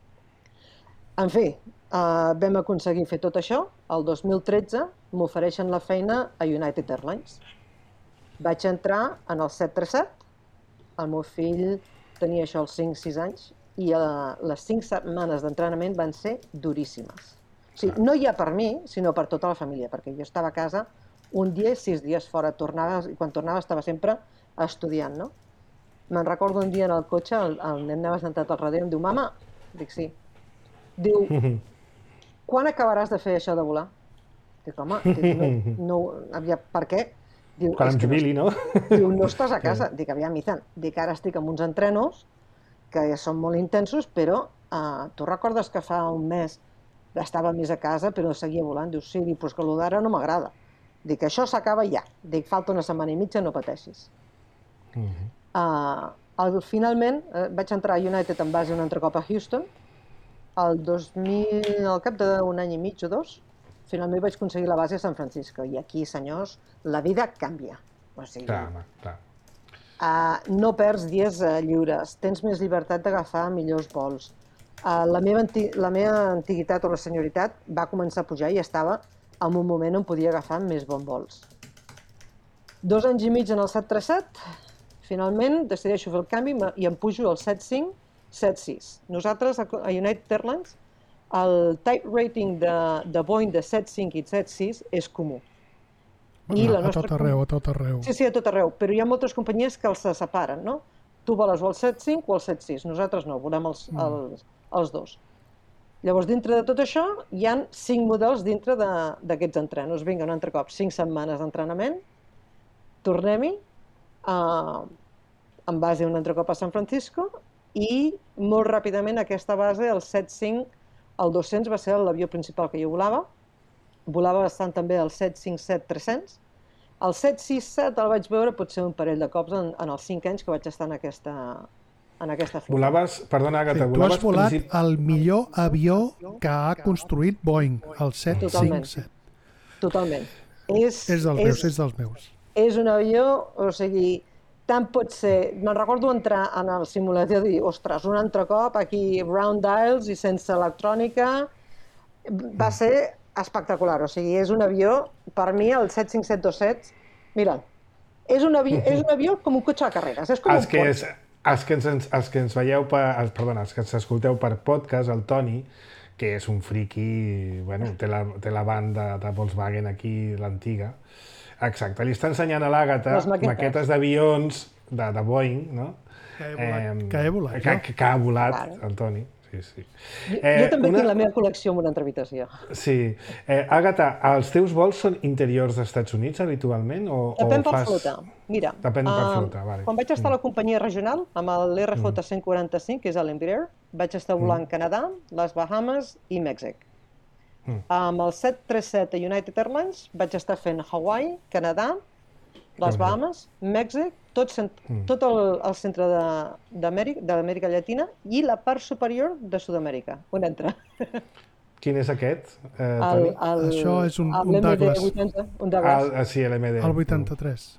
En fi, uh, vam aconseguir fer tot això. El dos mil tretze m'ofereixen la feina a United Airlines. Vaig entrar en el set tres set. El meu fill tenia això als cinc sis anys i uh, les cinc setmanes d'entrenament van ser duríssimes. O sigui, no ja per mi, sinó per tota la família, perquè jo estava a casa un dia i sis dies fora. Tornava, i quan tornava estava sempre estudiant, no? Me'n recordo un dia en el cotxe, el, el nen anava sentat al darrere i em diu, mama, dic sí. Diu, quan acabaràs de fer això de volar? Dic, home, dic, no, no, aviam, per què? Diu, quan em jubili, no? Diu, no estàs a casa. Dic, aviam, Ethan, dic, ara estic amb uns entrenos que són molt intensos, però uh, tu recordes que fa un mes estava més a casa, però seguia volant? Diu, sí, dic, però és que allò d'ara no m'agrada. Dic, això s'acaba ja. Dic, falta una setmana i mitja, no pateixis. Uh -huh. uh, el, finalment, uh, vaig entrar a United en base un altre cop a Houston. El dos mil, al cap d'un any i mig o dos, finalment vaig aconseguir la base a San Francisco. I aquí, senyors, la vida canvia. O sigui, clar, clar. Uh, no perds dies uh, lliures, tens més llibertat d'agafar millors vols. Uh, la, meva la meva antiguitat o la senioritat va començar a pujar i estava en un moment on podia agafar més bons vols. Dos anys i mig en el set tres set, finalment decideixo fer el canvi i em pujo al set cinc set sis. Nosaltres, a United Airlines, el type rating de, de Boeing de set cinc i set sis és comú. I la nostra... A tot arreu, a tot arreu. Sí, sí, a tot arreu, però hi ha moltes companyies que els separen, no? Tu voles o el set cinc o el set sis, nosaltres no, volem els, mm. els, els dos. Llavors, dintre de tot això, hi ha cinc models dintre d'aquests entrenos. Vinga, un altre cop, cinc setmanes d'entrenament, tornem-hi, uh, en base un altre cop a San Francisco, i molt ràpidament aquesta base, el set cinc, el dos-cents va ser l'avió principal que jo volava. Volava bastant també el set cinc set tres cents. El set sis set el vaig veure potser un parell de cops en, en els cinc anys que vaig estar en aquesta, en aquesta flota. Volaves, perdona Àgata, sí, volaves... Tu has volat principi... el millor avió que ha construït Boeing, el set cinc set. Totalment. És, és dels és, meus, és dels meus. És un avió, o sigui, tant pot ser... Me'n recordo entrar en el simulador i dir, ostres, un altre cop, aquí round dials i sense electrònica. Va ser espectacular, o sigui, és un avió, per mi el set cinc set dos set, mira, és un avió, és un avió com un cotxe de carreres, és com els un que és, els, que ens, els que ens veieu, per, perdona, els que ens escolteu per podcast, el Toni, que és un friki, bueno, té la, té la banda de Volkswagen aquí, l'antiga, exacte, li està ensenyant a l'Àgata maquetes, maquetes d'avions de, de Boeing, no? Que he volat, eh, que he volat, que, que, que ha volat, claro. El Toni. Sí, sí. Jo, eh, jo també una... tinc la meva col·lecció en una altra habitació. Sí. Eh, Àgata, els teus vols són interiors dels Estats Units habitualment? O, Depèn o per fas... flota. Mira, Depèn per uh, flota, vale. Quan vaig estar a la companyia regional, amb l'R J cent quaranta-cinc, que és l'Embraer, vaig estar volant mm. Canadà, les Bahamas i Mèxic. Mm. Amb el set tres set a United Airlines vaig estar fent Hawaii, Canadà, les Bahamas, Mèxic, tot, mm. tot el, el centre d'Amèrica, de l'Amèrica Llatina i la part superior de Sud-amèrica. On entra? Quin és aquest, eh, el, Toni? El, Això és un, un Douglas. vuitanta, un Douglas. El, sí, l'M D. El vuitanta-tres.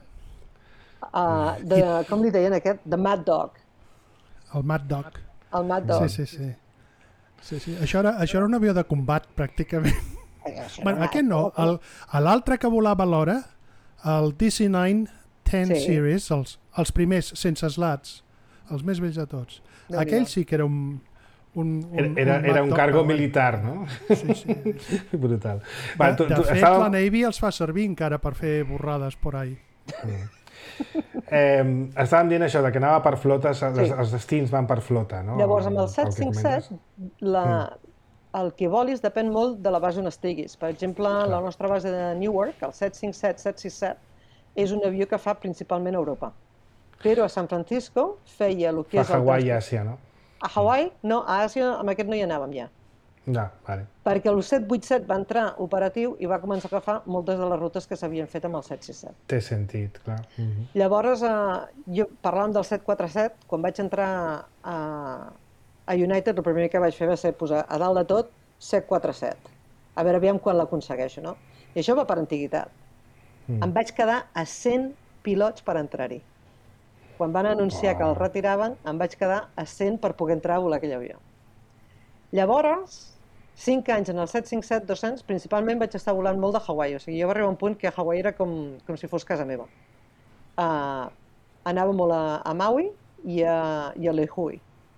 Uh, de, com li deien aquest? The Mad Dog. El Mad Dog. El Mad Dog. Sí, sí, sí. sí, sí. Això, era, això era un avió de combat, pràcticament. Bueno, aquest no. L'altre que volava alhora, el D C nine ten sí. Series, els, els primers sense slats, els més vells de tots. No, aquell sí que era un... un, un era un era un cargo també. Militar, no? Sí, sí. Brutal. Va, de tu, de tu, fet, estava... la Navy els fa servir encara per fer borrades por ahí. Mm. Eh, estàvem dient això, de que anava per flotes, sí. els, els destins van per flota, no? Llavors, amb el set cinc set, la... mm. el que volis depèn molt de la base on estiguis. Per exemple, Clar. la nostra base de Newark, el set cinc set set sis set, és un avió que fa principalment a Europa. Però a San Francisco feia el que fa és el... Hawaii i Àsia, no? A Hawaii? No, a Àsia amb aquest no hi anàvem ja. Ja, vale. Perquè el set vuit set va entrar operatiu i va començar a agafar moltes de les rutes que s'havien fet amb el set sis set. Té sentit, clar. Uh-huh. Llavors, eh, jo parlàvem del set quatre set, quan vaig entrar a, a United, el primer que vaig fer va ser posar a dalt de tot set quatre set. A veure, aviam quan l'aconsegueixo, no? I això va per antiguitat. Mm. Em vaig quedar a cent pilots per entrar-hi. Quan van anunciar oh. que el retiraven, em vaig quedar a cent per poder entrar a volar aquell avió. Llavors, cinc anys en el set cinc set dos-cents, principalment vaig estar volant molt de Hawaii. O sigui, jo va arribar un punt que Hawaii era com, com si fos casa meva. Uh, anava molt a, a Maui i a, i a Lihue.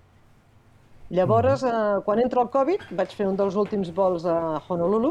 Llavors, mm. uh, quan entra el Covid, vaig fer un dels últims vols a Honolulu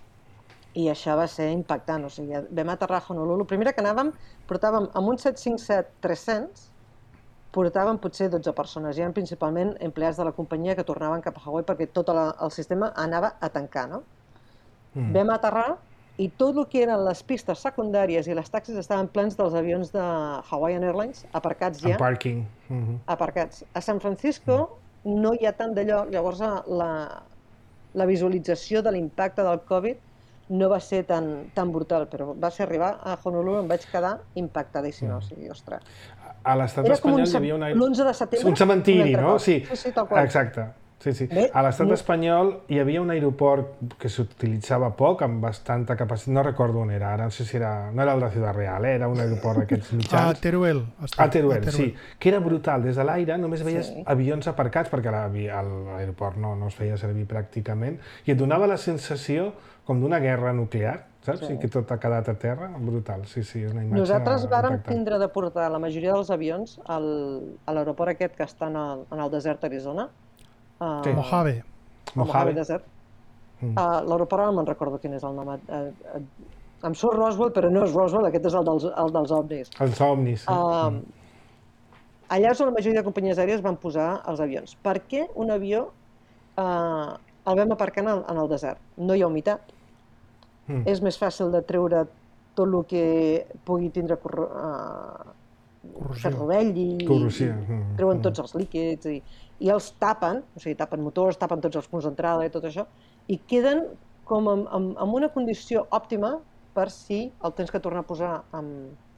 i això va ser impactant. O sigui, vam aterrar a Honolulu. Primera que anàvem, portàvem amb un set cinc set tres-cents, portaven potser dotze persones, i eren principalment empleats de la companyia que tornaven cap a Hawaii perquè tot la, el sistema anava a tancar, no? Mm. Vam aterrar i tot el que eren les pistes secundàries i les taxis estaven plens dels avions de Hawaiian Airlines, aparcats ja. En parking. Mm-hmm. Aparcats. A San Francisco mm. no hi ha tant de lloc, llavors la, la visualització de l'impacte del Covid no va ser tan, tan brutal, però va ser arribar a Honolulu, em vaig quedar impactadíssima, mm. o sigui, ostres. A l'estat espanyol hi havia una... l'onze de setembre... Un cementiri, no? Sí, sí, sí, tal qual. Exacte. Sí, sí. Bé, a l'estat no... espanyol hi havia un aeroport que s'utilitzava poc, amb bastanta capacitat, no recordo on era, ara no sé si era... No era el de Ciudad Real, eh? Era un aeroport d'aquests mitjans. A Teruel. A Teruel, sí. Que era brutal. Des de l'aire només veies sí. avions aparcats, perquè l'aeroport no, no es feia servir pràcticament, i et donava la sensació com d'una guerra nuclear, saps? Sí. I que tot ha quedat a terra. Brutal, sí, sí, és una imatge Nosaltres vàrem impactant. Tindre de portar la majoria dels avions al, a l'aeroport aquest que està en el, en el desert d'Arizona. Uh, sí. Mojave. Mojave. Mojave Desert. Mm. Uh, l'aeroport no me'n recordo quin és el nom. Uh, uh, em surt Roswell, però no és Roswell, aquest és el dels, el dels ovnis. Els ovnis, sí. Uh, mm. Allà és on la majoria de companyies aèries van posar els avions. Per què un avió uh, el vam aparcar en el, en el desert? No hi ha humitat. Mm. És més fàcil de treure tot el que pugui tindre corro uh, ferrovell i, Corrosió. i treuen tots els líquids i, i els tapen, o sigui, tapen motors, tapen tots els punts d'entrada i tot això, i queden com en, en, en una condició òptima per si el tens que tornar a posar en,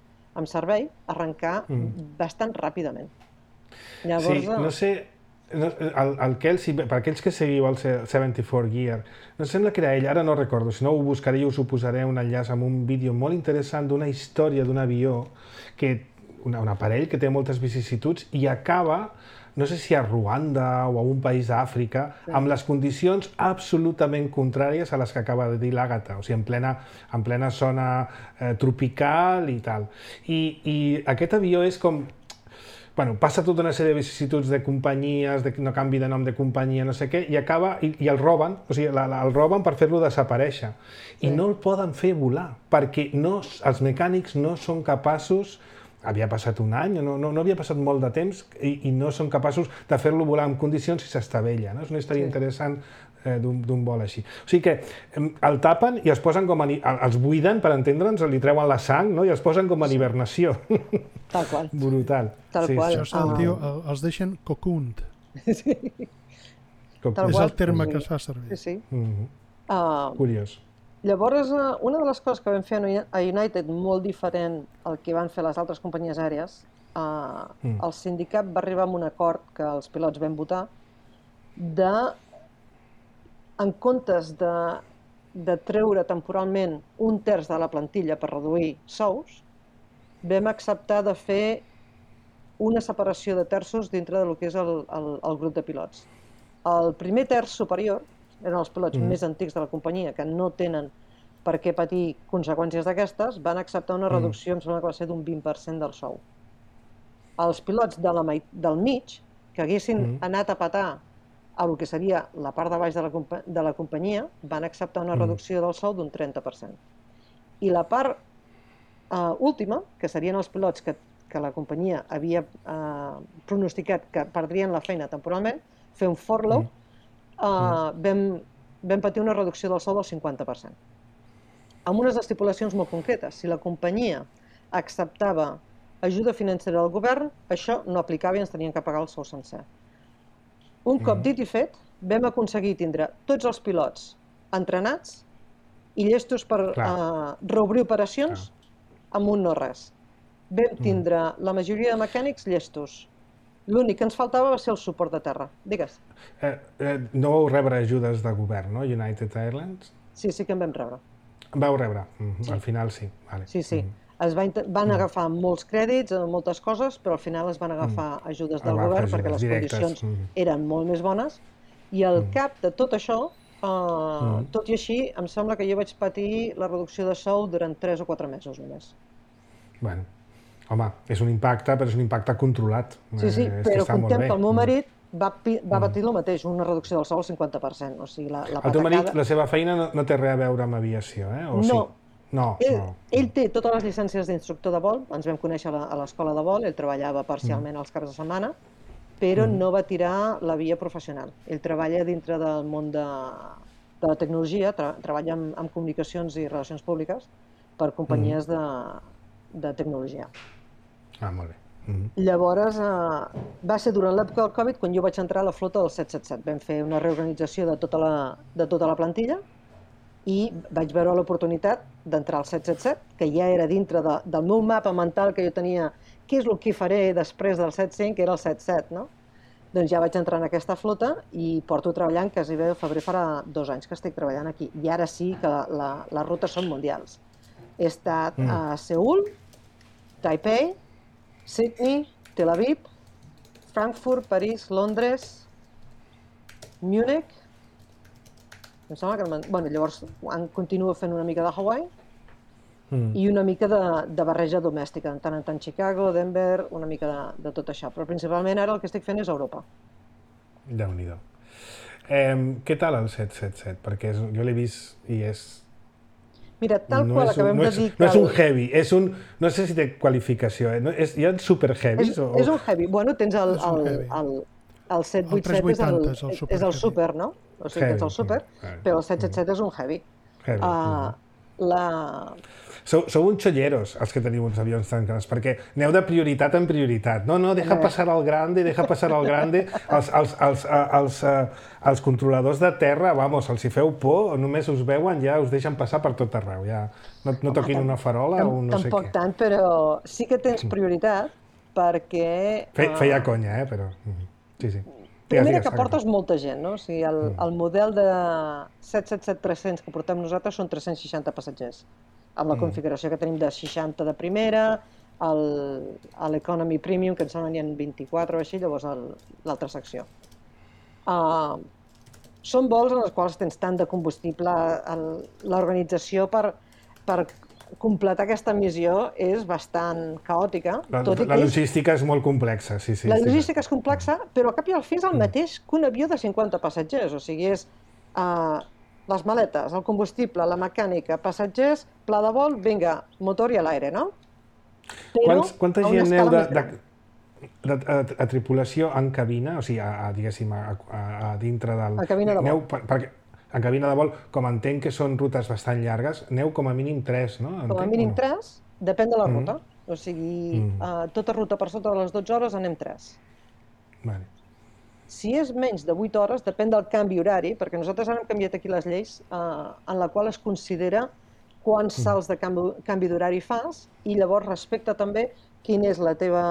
en servei, arrencar mm. bastant ràpidament. Llavors, sí, no sé... No, el, el Kelsey, per aquells que seguiu el setanta-quatre Gear, no sembla que era ell, ara no recordo, si no ho buscaré i us ho posaré un enllaç amb un vídeo molt interessant d'una història d'un avió, que, una, un aparell que té moltes vicissituds i acaba, no sé si a Ruanda o a un país d'Àfrica, sí. amb les condicions absolutament contràries a les que acaba de dir l'Àgata, o sigui, en plena, en plena zona eh, tropical i tal. I, i aquest avió és com... Bueno, passa tota una sèrie de vicissituds de companyies, de no canvi de nom de companyia, no sé què, i acaba, i, i el roben, o sigui, la, la, el roben per fer-lo desaparèixer. Sí. I no el poden fer volar, perquè no, els mecànics no són capaços, havia passat un any, no, no, no havia passat molt de temps, i, i no són capaços de fer-lo volar en condicions si s'estavella, no? És una història sí. interessant eh, d'un vol així. O sigui que el tapen i els posen com a... els buiden, per entendre'ns, li treuen la sang, no? I els posen com a hibernació. Tal qual. Brutal. Tal sí, qual. Sí. Això el diu, els deixen cocooned. Sí. Tal és el terme que es fa servir. Sí, sí. Mm-hmm. uh, Curiós. Llavors, una de les coses que vam fer a United, molt diferent al que van fer les altres companyies aèries, uh, mm. el sindicat va arribar a un acord que els pilots vam votar de, en comptes de, de treure temporalment un terç de la plantilla per reduir sous, vam acceptar de fer una separació de terços dintre del que és el, el, el grup de pilots. El primer terç superior eren els pilots mm. més antics de la companyia, que no tenen per què patir conseqüències d'aquestes, van acceptar una reducció, mm. em sembla que va ser d'un vint per cent del sou. Els pilots de la, del mig, que haguessin mm. anat a petar a el que seria la part de baix de la, de la companyia, van acceptar una mm. reducció del sou d'un trenta per cent. I la part uh, última, que serien els pilots que, que la companyia havia uh, pronosticat que perdrien la feina temporalment, fer un furlough, mm. Uh, vam, vam patir una reducció del sou del cinquanta per cent. Amb unes estipulacions molt concretes. Si la companyia acceptava ajuda financera del govern, això no aplicava i ens tenien que pagar el sou sencer. Un cop dit i fet, vam aconseguir tindre tots els pilots entrenats i llestos per uh, reobrir operacions Clar. amb un no res. Vam tindre mm. la majoria de mecànics llestos. L'únic que ens faltava va ser el suport de terra. Digues. Eh, eh, no vau rebre ajudes de govern, no? United Airlines? Sí, sí que en vam rebre. En vau rebre? Mm-hmm. Sí. Al final sí. Vale. Sí, sí. Mm-hmm. Es va van agafar molts crèdits, moltes coses, però al final es van agafar mm. ajudes del govern ajudes perquè les directes. condicions mm. eren molt més bones. I al mm. cap de tot això, uh, mm. tot i així, em sembla que jo vaig patir la reducció de sou durant tres o quatre mesos només. Bueno, home, és un impacte, però és un impacte controlat. Sí, sí, eh, però comptem que el meu marit va, va patir el mateix, una reducció del sou al cinquanta per cent. O sigui, la, la el teu marit, la seva feina no, no té res a veure amb aviació, eh? O no. Sí? No, ell, no. ell té totes les llicències d'instructor de vol, ens vam conèixer a l'escola de vol, ell treballava parcialment mm. els caps de setmana, però mm. no va tirar la via professional. Ell treballa dintre del món de, de la tecnologia, tra, treballa amb, amb comunicacions i relacions públiques per companyies mm. de, de tecnologia. Ah, molt bé. Mm. Llavors, eh, va ser durant l'època del Covid quan jo vaig entrar a la flota del set set set. Vam fer una reorganització de tota la, de tota la plantilla i vaig veure l'oportunitat d'entrar al set set set, que ja era dintre de, del meu mapa mental que jo tenia, què és el que faré després del set cinc, que era el set set, no? Doncs ja vaig entrar en aquesta flota i porto treballant, quasi bé el febrer farà dos anys que estic treballant aquí. I ara sí que la, la, les rutes són mundials. He estat mm. a Seül, Taipei, Sydney, Tel Aviv, Frankfurt, París, Londres, Múnich. Em sembla que... Bueno, llavors continuo fent una mica de Hawaii mm. i una mica de, de barreja domèstica, tant en tant Chicago, Denver, una mica de, de tot això. Però principalment ara el que estic fent és Europa. Déu-n'hi-do. Eh, què tal el set set set? Perquè és, jo l'he vist i és... Mira, tal no qual acabem no de dir... No és un heavy, és un... No sé si té qualificació, eh? No, és, hi ha super heavies? És, o... és un heavy. Bueno, tens el... el, el, el set vuit set és el, és, el és el super, no? O sigui, tens el super, però el set set set és un heavy. heavy. Uh, la... Sou, sou uns xolleros, els que teniu uns avions tan grans, perquè aneu de prioritat en prioritat. No, no, deja passar el grande, deja passar el grande. Els, els, els, els, els, els controladors de terra, vamos, els hi feu por, només us veuen, ja us deixen passar per tot arreu. Ja. No, no toquin una farola o no sé què. Tampoc tant, però sí que tens prioritat perquè... Fe, feia conya, eh, però... Sí, sí. Primera que portes molta gent, no? O sigui, el, el model de set set set tres-cents que portem nosaltres són tres-cents seixanta passatgers, amb la mm. configuració que tenim de seixanta de primera, l'Economy Premium, que em sembla que n'hi ha vint-i-quatre o així, llavors l'altra secció. Uh, són vols en els quals tens tant de combustible, l'organització per, per completar aquesta missió és bastant caòtica. La, tot i la logística és, és molt complexa, sí, sí. La logística sí. és complexa, però al cap i al fi és el mateix que un avió de cinquanta passatgers, o sigui, és uh, les maletes, el combustible, la mecànica, passatgers, pla de vol, vinga, motor i a l'aire, no? Però Quants, quanta gent aneu de, de, de, de, a tripulació en cabina, o sigui, a, a, diguéssim, a, a, a dintre del... A cabina de vol. Per, perquè, en cabina de vol, com entenc que són rutes bastant llargues, aneu com a mínim tres, no? Entenc, com a mínim no? tres, depèn de la ruta. Mm. O sigui, mm. uh, tota ruta per sota de les dotze hores anem tres. Vale. Si és menys de vuit hores, depèn del canvi horari, perquè nosaltres ara hem canviat aquí les lleis uh, en la qual es considera quants mm. salts de canvi, canvi d'horari fas i llavors respecta també quin és la teva...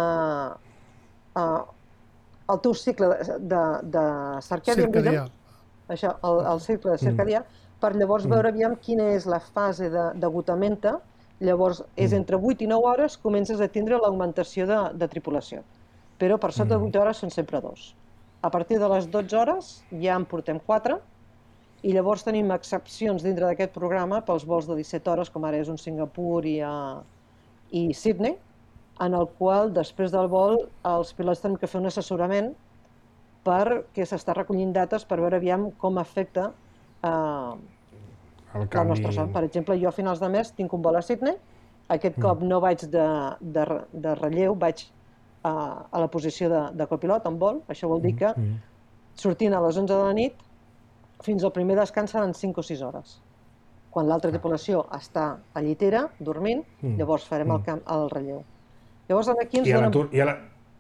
Uh, el teu cicle de, de, de circadià. Circadià. Això, el, el cicle circadià, mm. per llavors mm. veure aviam quina és la fase d'agotamenta, llavors és mm. entre vuit i nou hores comences a tindre l'augmentació de, de tripulació. Però per sota de vuit hores són sempre dos. A partir de les dotze hores ja en portem quatre i llavors tenim excepcions dintre d'aquest programa pels vols de disset hores, com ara és un Singapur i, uh, i Sydney, en el qual després del vol els pilots tenim que fer un assessorament perquè s'està recollint dates per veure aviam com afecta eh, la nostra son. Per exemple, jo a finals de mes tinc un vol a Sydney, aquest cop no vaig de, de, de relleu, vaig a, a la posició de, de copilot en vol, això vol dir que sortint a les onze de la nit fins al primer descans seran cinc o sis hores. Quan l'altra tripulació està a llitera, dormint, llavors farem el, camp, el relleu. Llavors aquí ens I a donen... l'atur... I a la...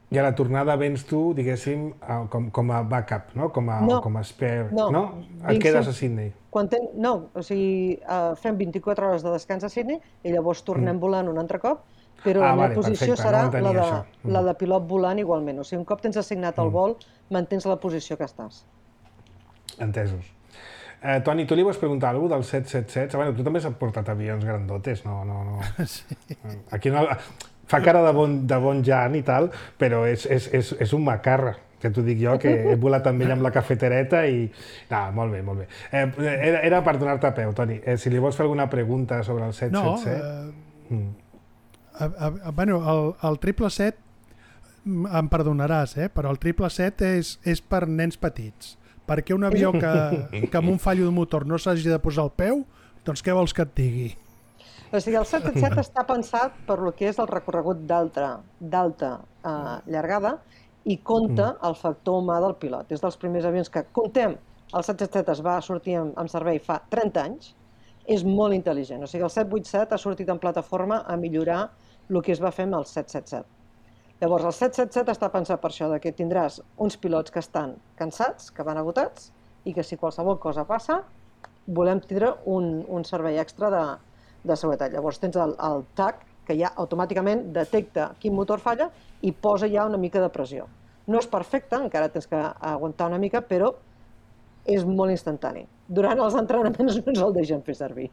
I a la tornada vens tu, diguéssim, com, com a backup, no? Com a, no, com a spare, no? no? Et quedes a Sydney. Quan ten... No, o sigui, uh, fem vint-i-quatre hores de descans a Sydney i llavors tornem mm. volant un altre cop, però ah, la meva vale, posició perfecte, serà no la, de, mm. la de pilot volant igualment. O sigui, un cop tens assignat el vol, mm. mantens la posició que estàs. Entesos. Eh, Toni, tu li vols preguntar alguna cosa del set set set? Bueno, tu també has portat avions grandotes, no? no, no. Sí. Aquí no... Fa cara de bon, de bon Jan i tal, però és, és, és, és un macarra, que t'ho dic jo, que he volat amb ell amb la cafetereta i... No, molt bé, molt bé. Eh, era, era per donar-te peu, Toni. Eh, si li vols fer alguna pregunta sobre el set set set... No, eh... mm. a, a, bueno, el, el triple set, em perdonaràs, eh? Però el triple set és, és per nens petits. Perquè un avió que, que amb un fallo de motor no s'hagi de posar el peu, doncs què vols que et digui? O sigui, el set set set està pensat per lo que és el recorregut d'alta eh, llargada i compta mm. el factor humà del pilot. És dels primers avions que comptem. El set set set es va sortir en, en servei fa trenta anys. És molt intel·ligent. O sigui, el set vuit set ha sortit en plataforma a millorar el que es va fer amb el set set set. Llavors, el set set set està pensat per això, que tindràs uns pilots que estan cansats, que van agotats, i que si qualsevol cosa passa, volem tindre un, un servei extra de, de seguretat. Llavors tens el, el T A C, que ja automàticament detecta quin motor falla i posa ja una mica de pressió. No és perfecte, encara tens que aguantar una mica, però és molt instantani. Durant els entrenaments no ens el deixen fer servir.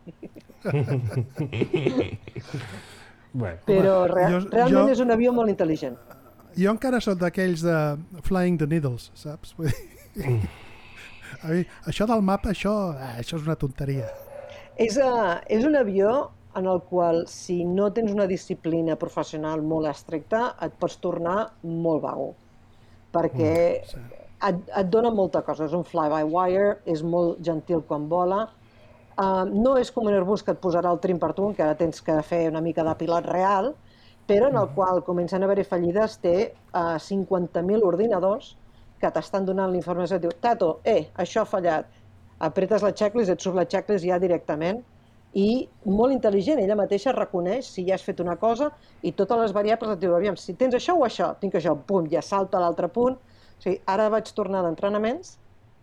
Bueno, però re jo, realment jo, és un avió molt intel·ligent. Jo encara soc d'aquells de Flying the Needles, saps? Vull dir, a mi, això del mapa, això, eh, això és una tonteria. És, uh, és un avió en el qual, si no tens una disciplina professional molt estricta, et pots tornar molt vago, perquè mm, sí. et, et dona molta cosa. És un fly-by-wire, és molt gentil quan vola. Uh, no és com un Airbus que et posarà el trim per tu, que ara tens que fer una mica de pilot real, però en el qual comencen a haver-hi fallides, té uh, cinquanta mil ordinadors que t'estan donant l'informació. Diu, Tato, eh, això ha fallat. Apretes la checklist, et surt la checklist ja directament, i molt intel·ligent, ella mateixa reconeix si ja has fet una cosa i totes les variables et diu, aviam, si tens això o això, tinc això, pum, ja salta a l'altre punt. O sigui, ara vaig tornar d'entrenaments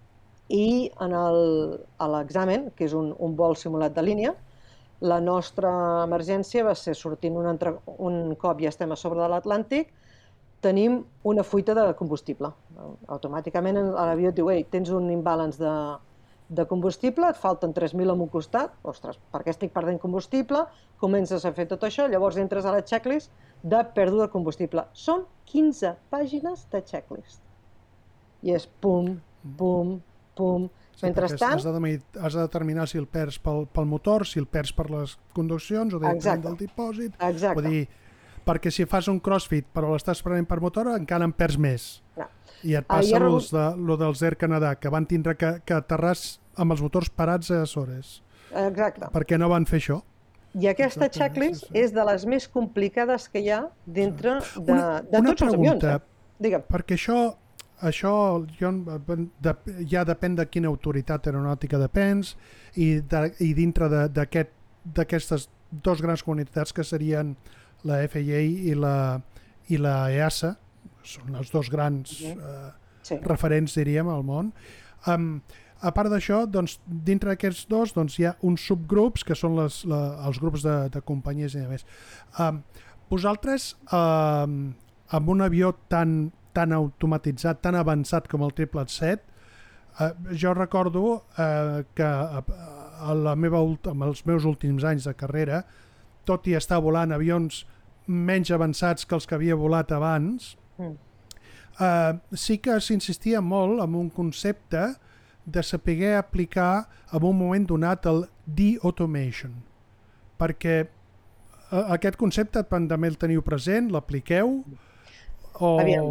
i en l'examen, que és un, un vol simulat de línia, la nostra emergència va ser sortint un, entre, un cop ja estem a sobre de l'Atlàntic, tenim una fuita de combustible. Automàticament l'avió et diu, ei, tens un imbalance de, de combustible, et falten tres mil en un costat, ostres, per què estic perdent combustible? Comences a fer tot això, llavors entres a la checklist de pèrdua de combustible. Són quinze pàgines de checklist. I és pum, pum, pum. Sí, mentrestant... Has de, has de determinar si el perds pel, pel motor, si el perds per les conduccions o directament del dipòsit. Exacte. Vull dir, perquè si fas un crossfit però l'estàs prenent per motor encara en perds més. No. I et passa ah, rebut... de, lo dels Air Canada, que van tindre que, que aterrar amb els motors parats a Açores. Exacte. Perquè no van fer això. I aquesta Exacte. checklist sí, sí. és de les més complicades que hi ha dintre sí. de, una, de tots els avions. Eh? Digue'm. Perquè això... Això jo, de, ja depèn de quina autoritat aeronàutica depens i, de, i dintre d'aquestes aquest, dos grans comunitats que serien la F A A i la, i la E A S A, són els dos grans eh, sí. referents, diríem, al món. Um, a part d'això, doncs, dintre d'aquests dos doncs, hi ha uns subgrups que són les, la, els grups de, de companyies i més. Um, vosaltres, um, amb un avió tan tan automatitzat, tan avançat com el triple set, eh, jo recordo eh, que a, a la meva, amb els meus últims anys de carrera, tot i estar volant avions menys avançats que els que havia volat abans, mm. eh, sí que s'insistia molt en un concepte de saber aplicar en un moment donat el de-automation, perquè eh, aquest concepte també el teniu present, l'apliqueu. O... Aviam,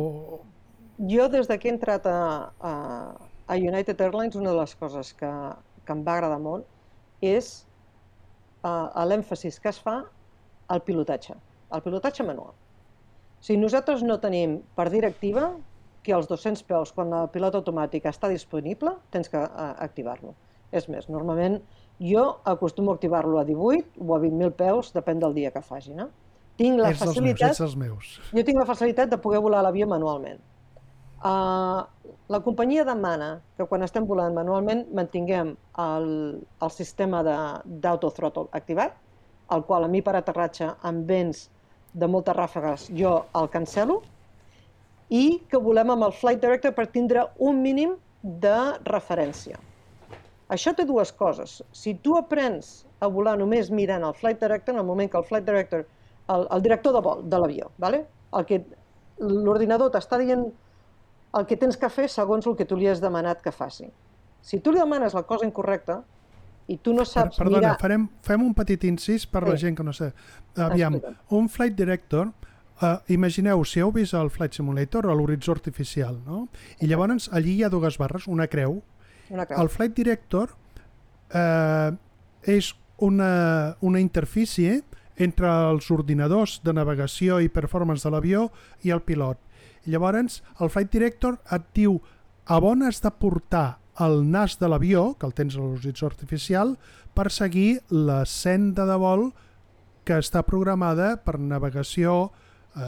jo des que he entrat a, a, a United Airlines, una de les coses que, que em va agradar molt és uh, l'èmfasis que es fa al pilotatge, al pilotatge manual. O sigui, nosaltres no tenim per directiva que als dos-cents peus, quan el pilot automàtic està disponible, tens que uh, activar-lo. És més, normalment jo acostumo a activar-lo a divuit o a vint mil peus, depèn del dia que faci, no? tinc la ets dels facilitat... meus, ets dels meus. Jo tinc la facilitat de poder volar l'avió manualment. Uh, la companyia demana que quan estem volant manualment mantinguem el, el sistema d'autothrottle activat, el qual a mi per aterratge amb vents de moltes ràfegues jo el cancelo, i que volem amb el Flight Director per tindre un mínim de referència. Això té dues coses. Si tu aprens a volar només mirant el Flight Director, en el moment que el Flight Director, el, el director de vol de l'avió, ¿vale? El que l'ordinador t'està dient el que tens que fer segons el que tu li has demanat que faci. Si tu li demanes la cosa incorrecta i tu no saps per, perdona, mirar... farem, fem un petit incís per sí. La gent que no sé. Aviam, Explica. Un Flight Director, uh, imagineu, si heu vist el Flight Simulator o l'horitzó artificial, no? I llavors allí hi ha dues barres, una creu. Una creu. El Flight Director eh, és una, una interfície entre els ordinadors de navegació i performance de l'avió i el pilot. I llavors el Flight Director et diu a on has de portar el nas de l'avió, que el tens a l'horitzó artificial, per seguir la senda de vol que està programada per navegació eh,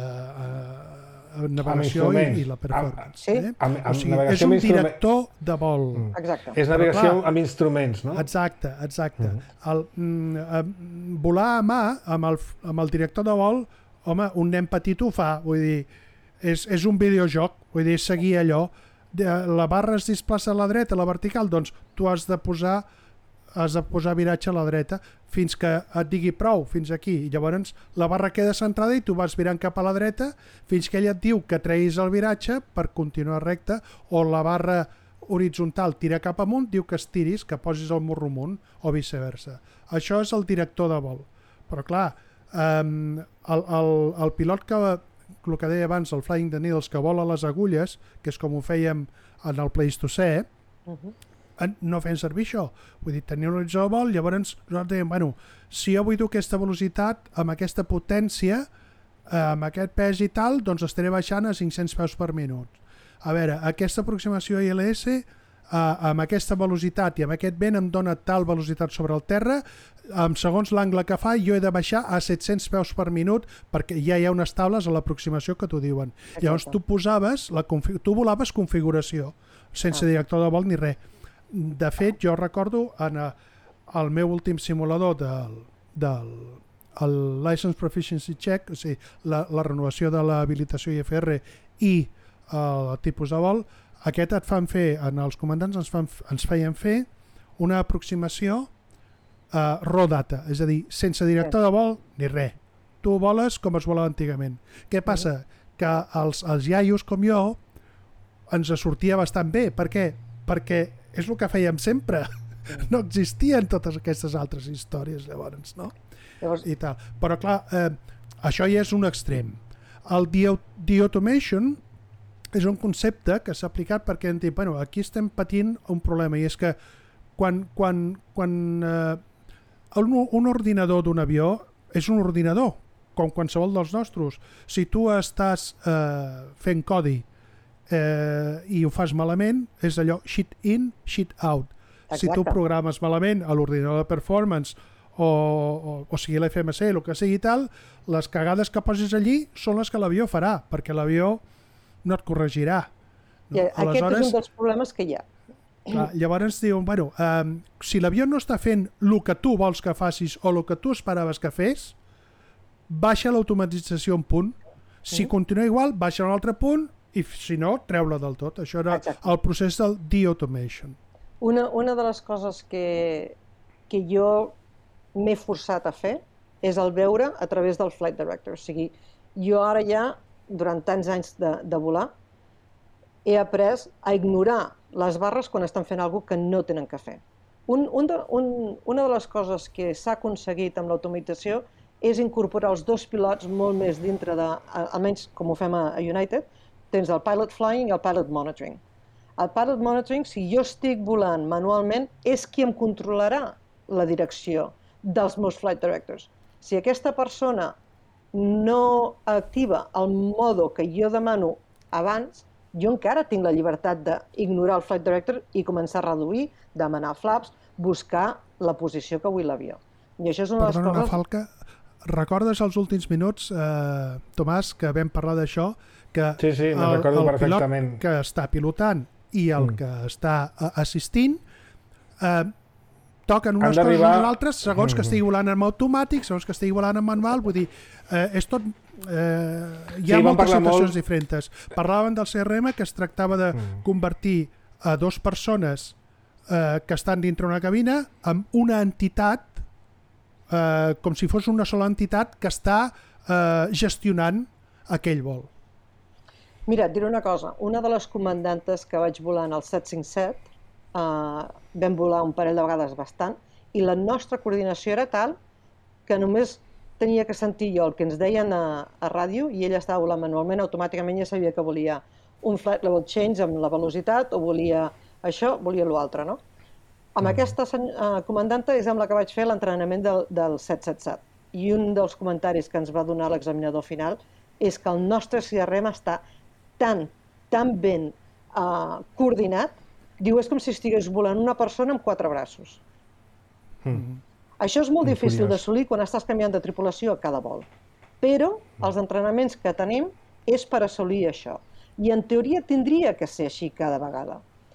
eh, navegació i, i la performance. Sí? Eh? Amb, amb o sigui, és un director de vol. Mm. Exacte. És navegació clar, amb instruments, no? Exacte, exacte. Mm. El, mm, eh, volar a mà amb el, amb el director de vol, home, un nen petit ho fa, vull dir, és, és un videojoc, vull dir, seguir allò. De, la barra es desplaça a la dreta, a la vertical, doncs tu has de posar has de posar viratge a la dreta fins que et digui prou, fins aquí. I llavors la barra queda centrada i tu vas virant cap a la dreta fins que ell et diu que treguis el viratge per continuar recte, o la barra horitzontal tira cap amunt, diu que estiris, que posis el morro amunt, o viceversa. Això és el director de vol. Però clar, um, el, el, el pilot que, el que deia abans, el Flying the Needles, que vola les agulles, que és com ho fèiem en el Pleistocè, uh-huh. no fem servir això. Vull dir, tenir un horitzó de vol, llavors nosaltres dèiem, bueno, si jo vull dur aquesta velocitat, amb aquesta potència, amb aquest pes i tal, doncs estaré baixant a cinc-cents peus per minut. A veure, aquesta aproximació I L S, eh, amb aquesta velocitat i amb aquest vent em dona tal velocitat sobre el terra, amb segons l'angle que fa, jo he de baixar a set-cents peus per minut, perquè ja hi ha unes taules a l'aproximació que t'ho diuen. Exacte. Llavors tu posaves, la tu volaves configuració, sense ah. director de vol ni res. De fet, jo recordo en el meu últim simulador del, del el License Proficiency Check, o sigui, la, la renovació de l'habilitació I F R i el tipus de vol, aquest et fan fer, en els comandants ens, fan, ens feien fer una aproximació uh, raw data, és a dir, sense director de vol ni res. Tu voles com es volava antigament. Què passa? Que els, els iaios com jo ens sortia bastant bé. Per què? Perquè és el que fèiem sempre. No existien totes aquestes altres històries, llavors, no? Llavors... I tal. Però, clar, eh, això ja és un extrem. El de-automation és un concepte que s'ha aplicat perquè hem dit, bueno, aquí estem patint un problema, i és que quan, quan, quan eh, un, un ordinador d'un avió és un ordinador, com qualsevol dels nostres. Si tu estàs eh, fent codi Eh, i ho fas malament, és allò shit in, shit out. Exacte. Si tu programes malament a l'ordinador de performance o, o, o sigui l'F M C, el que sigui tal, les cagades que posis allí són les que l'avió farà, perquè l'avió no et corregirà. No? I aquest Aleshores, és un dels problemes que hi ha. Clar, llavors diuen, bueno, eh, si l'avió no està fent el que tu vols que facis o el que tu esperaves que fes, baixa l'automatització un punt. Si mm. continua igual, baixa un altre punt, i si no, treu-la del tot. Això era Exacte. El procés del de-automation. Una, una de les coses que, que jo m'he forçat a fer és el veure a través del Flight Director. O sigui, jo ara ja, durant tants anys de, de volar, he après a ignorar les barres quan estan fent alguna cosa que no tenen que fer. Un, un de, un, una de les coses que s'ha aconseguit amb l'automatització és incorporar els dos pilots molt més dintre de, almenys com ho fem a, a United, tens el pilot flying i el pilot monitoring. El pilot monitoring, si jo estic volant manualment, és qui em controlarà la direcció dels meus flight directors. Si aquesta persona no activa el modo que jo demano abans, jo encara tinc la llibertat d'ignorar el flight director i començar a reduir, demanar flaps, buscar la posició que vull l'avió. I això és una de les Perdona, coses... Falca, recordes els últims minuts, eh, Tomàs, que vam parlar d'això, que sí, sí, el, el pilot que està pilotant i el mm. que està assistint eh, toquen unes coses o unes altres segons mm. que estigui volant en automàtic, segons que estigui volant en manual, vull dir, eh, és tot... Eh, hi ha sí, moltes situacions molt... diferents. Parlaven del C R M que es tractava de mm. convertir a dues persones eh, que estan dintre una cabina amb una entitat eh, com si fos una sola entitat que està eh, gestionant aquell vol. Mira, et diré una cosa. Una de les comandantes que vaig volar en el set cinc set, eh, vam volar un parell de vegades bastant, i la nostra coordinació era tal que només tenia que sentir jo el que ens deien a, a ràdio i ella estava volant manualment, automàticament ja sabia que volia un flight level change amb la velocitat o volia això, volia l'altre, no? Amb mm. aquesta uh, comandanta és amb la que vaig fer l'entrenament del, del set set set. I un dels comentaris que ens va donar l'examinador final és que el nostre C R M està tan, tan ben uh, coordinat, diu, és com si estigués volant una persona amb quatre braços. Mm. Això és molt mm, difícil d'assolir quan estàs canviant de tripulació a cada vol. Però els entrenaments que tenim és per assolir això. I en teoria tindria que ser així cada vegada.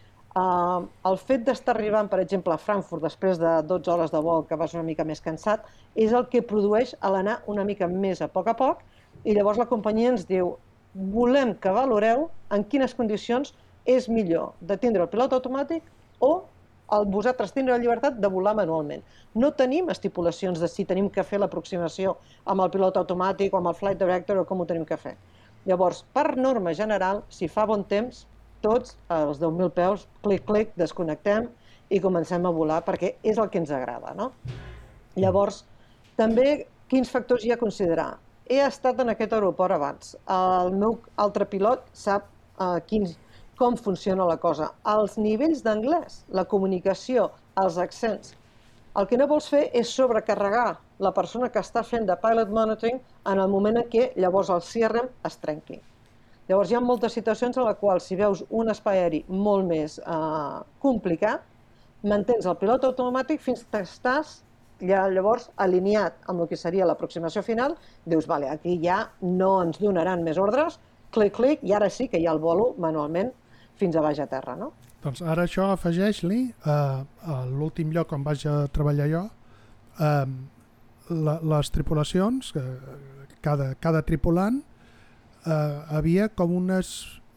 Uh, el fet d'estar arribant, per exemple, a Frankfurt després de dotze hores de vol, que vas una mica més cansat, és el que produeix a l'anar una mica més a poc a poc, i llavors la companyia ens diu volem que valoreu en quines condicions és millor de tindre el pilot automàtic o el vosaltres tindre la llibertat de volar manualment. No tenim estipulacions de si tenim que fer l'aproximació amb el pilot automàtic o amb el flight director o com ho tenim que fer. Llavors, per norma general, si fa bon temps, tots els deu mil peus, clic, clic, desconnectem i comencem a volar perquè és el que ens agrada, no? Llavors, també quins factors hi ha a considerar? He estat en aquest aeroport abans. El meu altre pilot sap uh, quins, com funciona la cosa. Els nivells d'anglès, la comunicació, els accents. El que no vols fer és sobrecarregar la persona que està fent de pilot monitoring en el moment en què llavors el C R M es trenqui. Llavors hi ha moltes situacions en les quals si veus un espai aeri molt més uh, complicat, mantens el pilot automàtic fins que estàs ja llavors alineat amb el que seria l'aproximació final, dius, vale, aquí ja no ens donaran més ordres, clic, clic, i ara sí que ja el volo manualment fins a baix a terra, no? Doncs ara això afegeix-li eh, a l'últim lloc on vaig a treballar jo, eh, la, les tripulacions, que cada, cada tripulant eh, havia com unes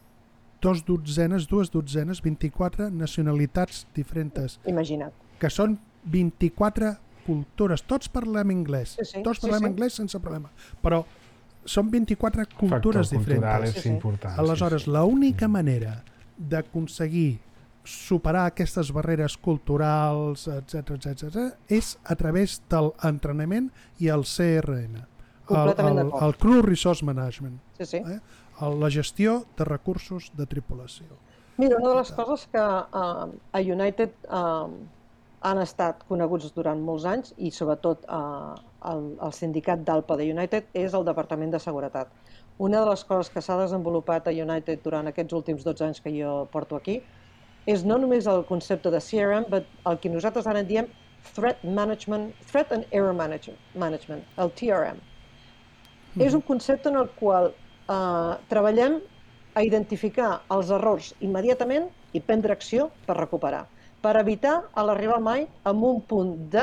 dos dotzenes, dues dotzenes, vint-i-quatre nacionalitats diferents. Imagina't. Que són vint-i-quatre cultures, tots parlem anglès, sí, sí, tots parlem sí, sí. anglès sense problema, però són vint-i-quatre cultures diferents. És important. Aleshores, sí, sí. l'única manera d'aconseguir superar aquestes barreres culturals, etcètera, etcètera, és a través de l'entrenament i el C R M, el, el, el Crew Resource Management, sí, sí. Eh? la gestió de recursos de tripulació. Mira, una de les coses que uh, a United uh, han estat coneguts durant molts anys i sobretot eh, el, el sindicat d'Alpa de United és el Departament de Seguretat. Una de les coses que s'ha desenvolupat a United durant aquests últims dotze anys que jo porto aquí és no només el concepte de C R M, però el que nosaltres ara en diem Threat Management, Threat and Error Management, el T R M. Mm. És un concepte en el qual eh, treballem a identificar els errors immediatament i prendre acció per recuperar, per evitar l'arribar mai a un punt de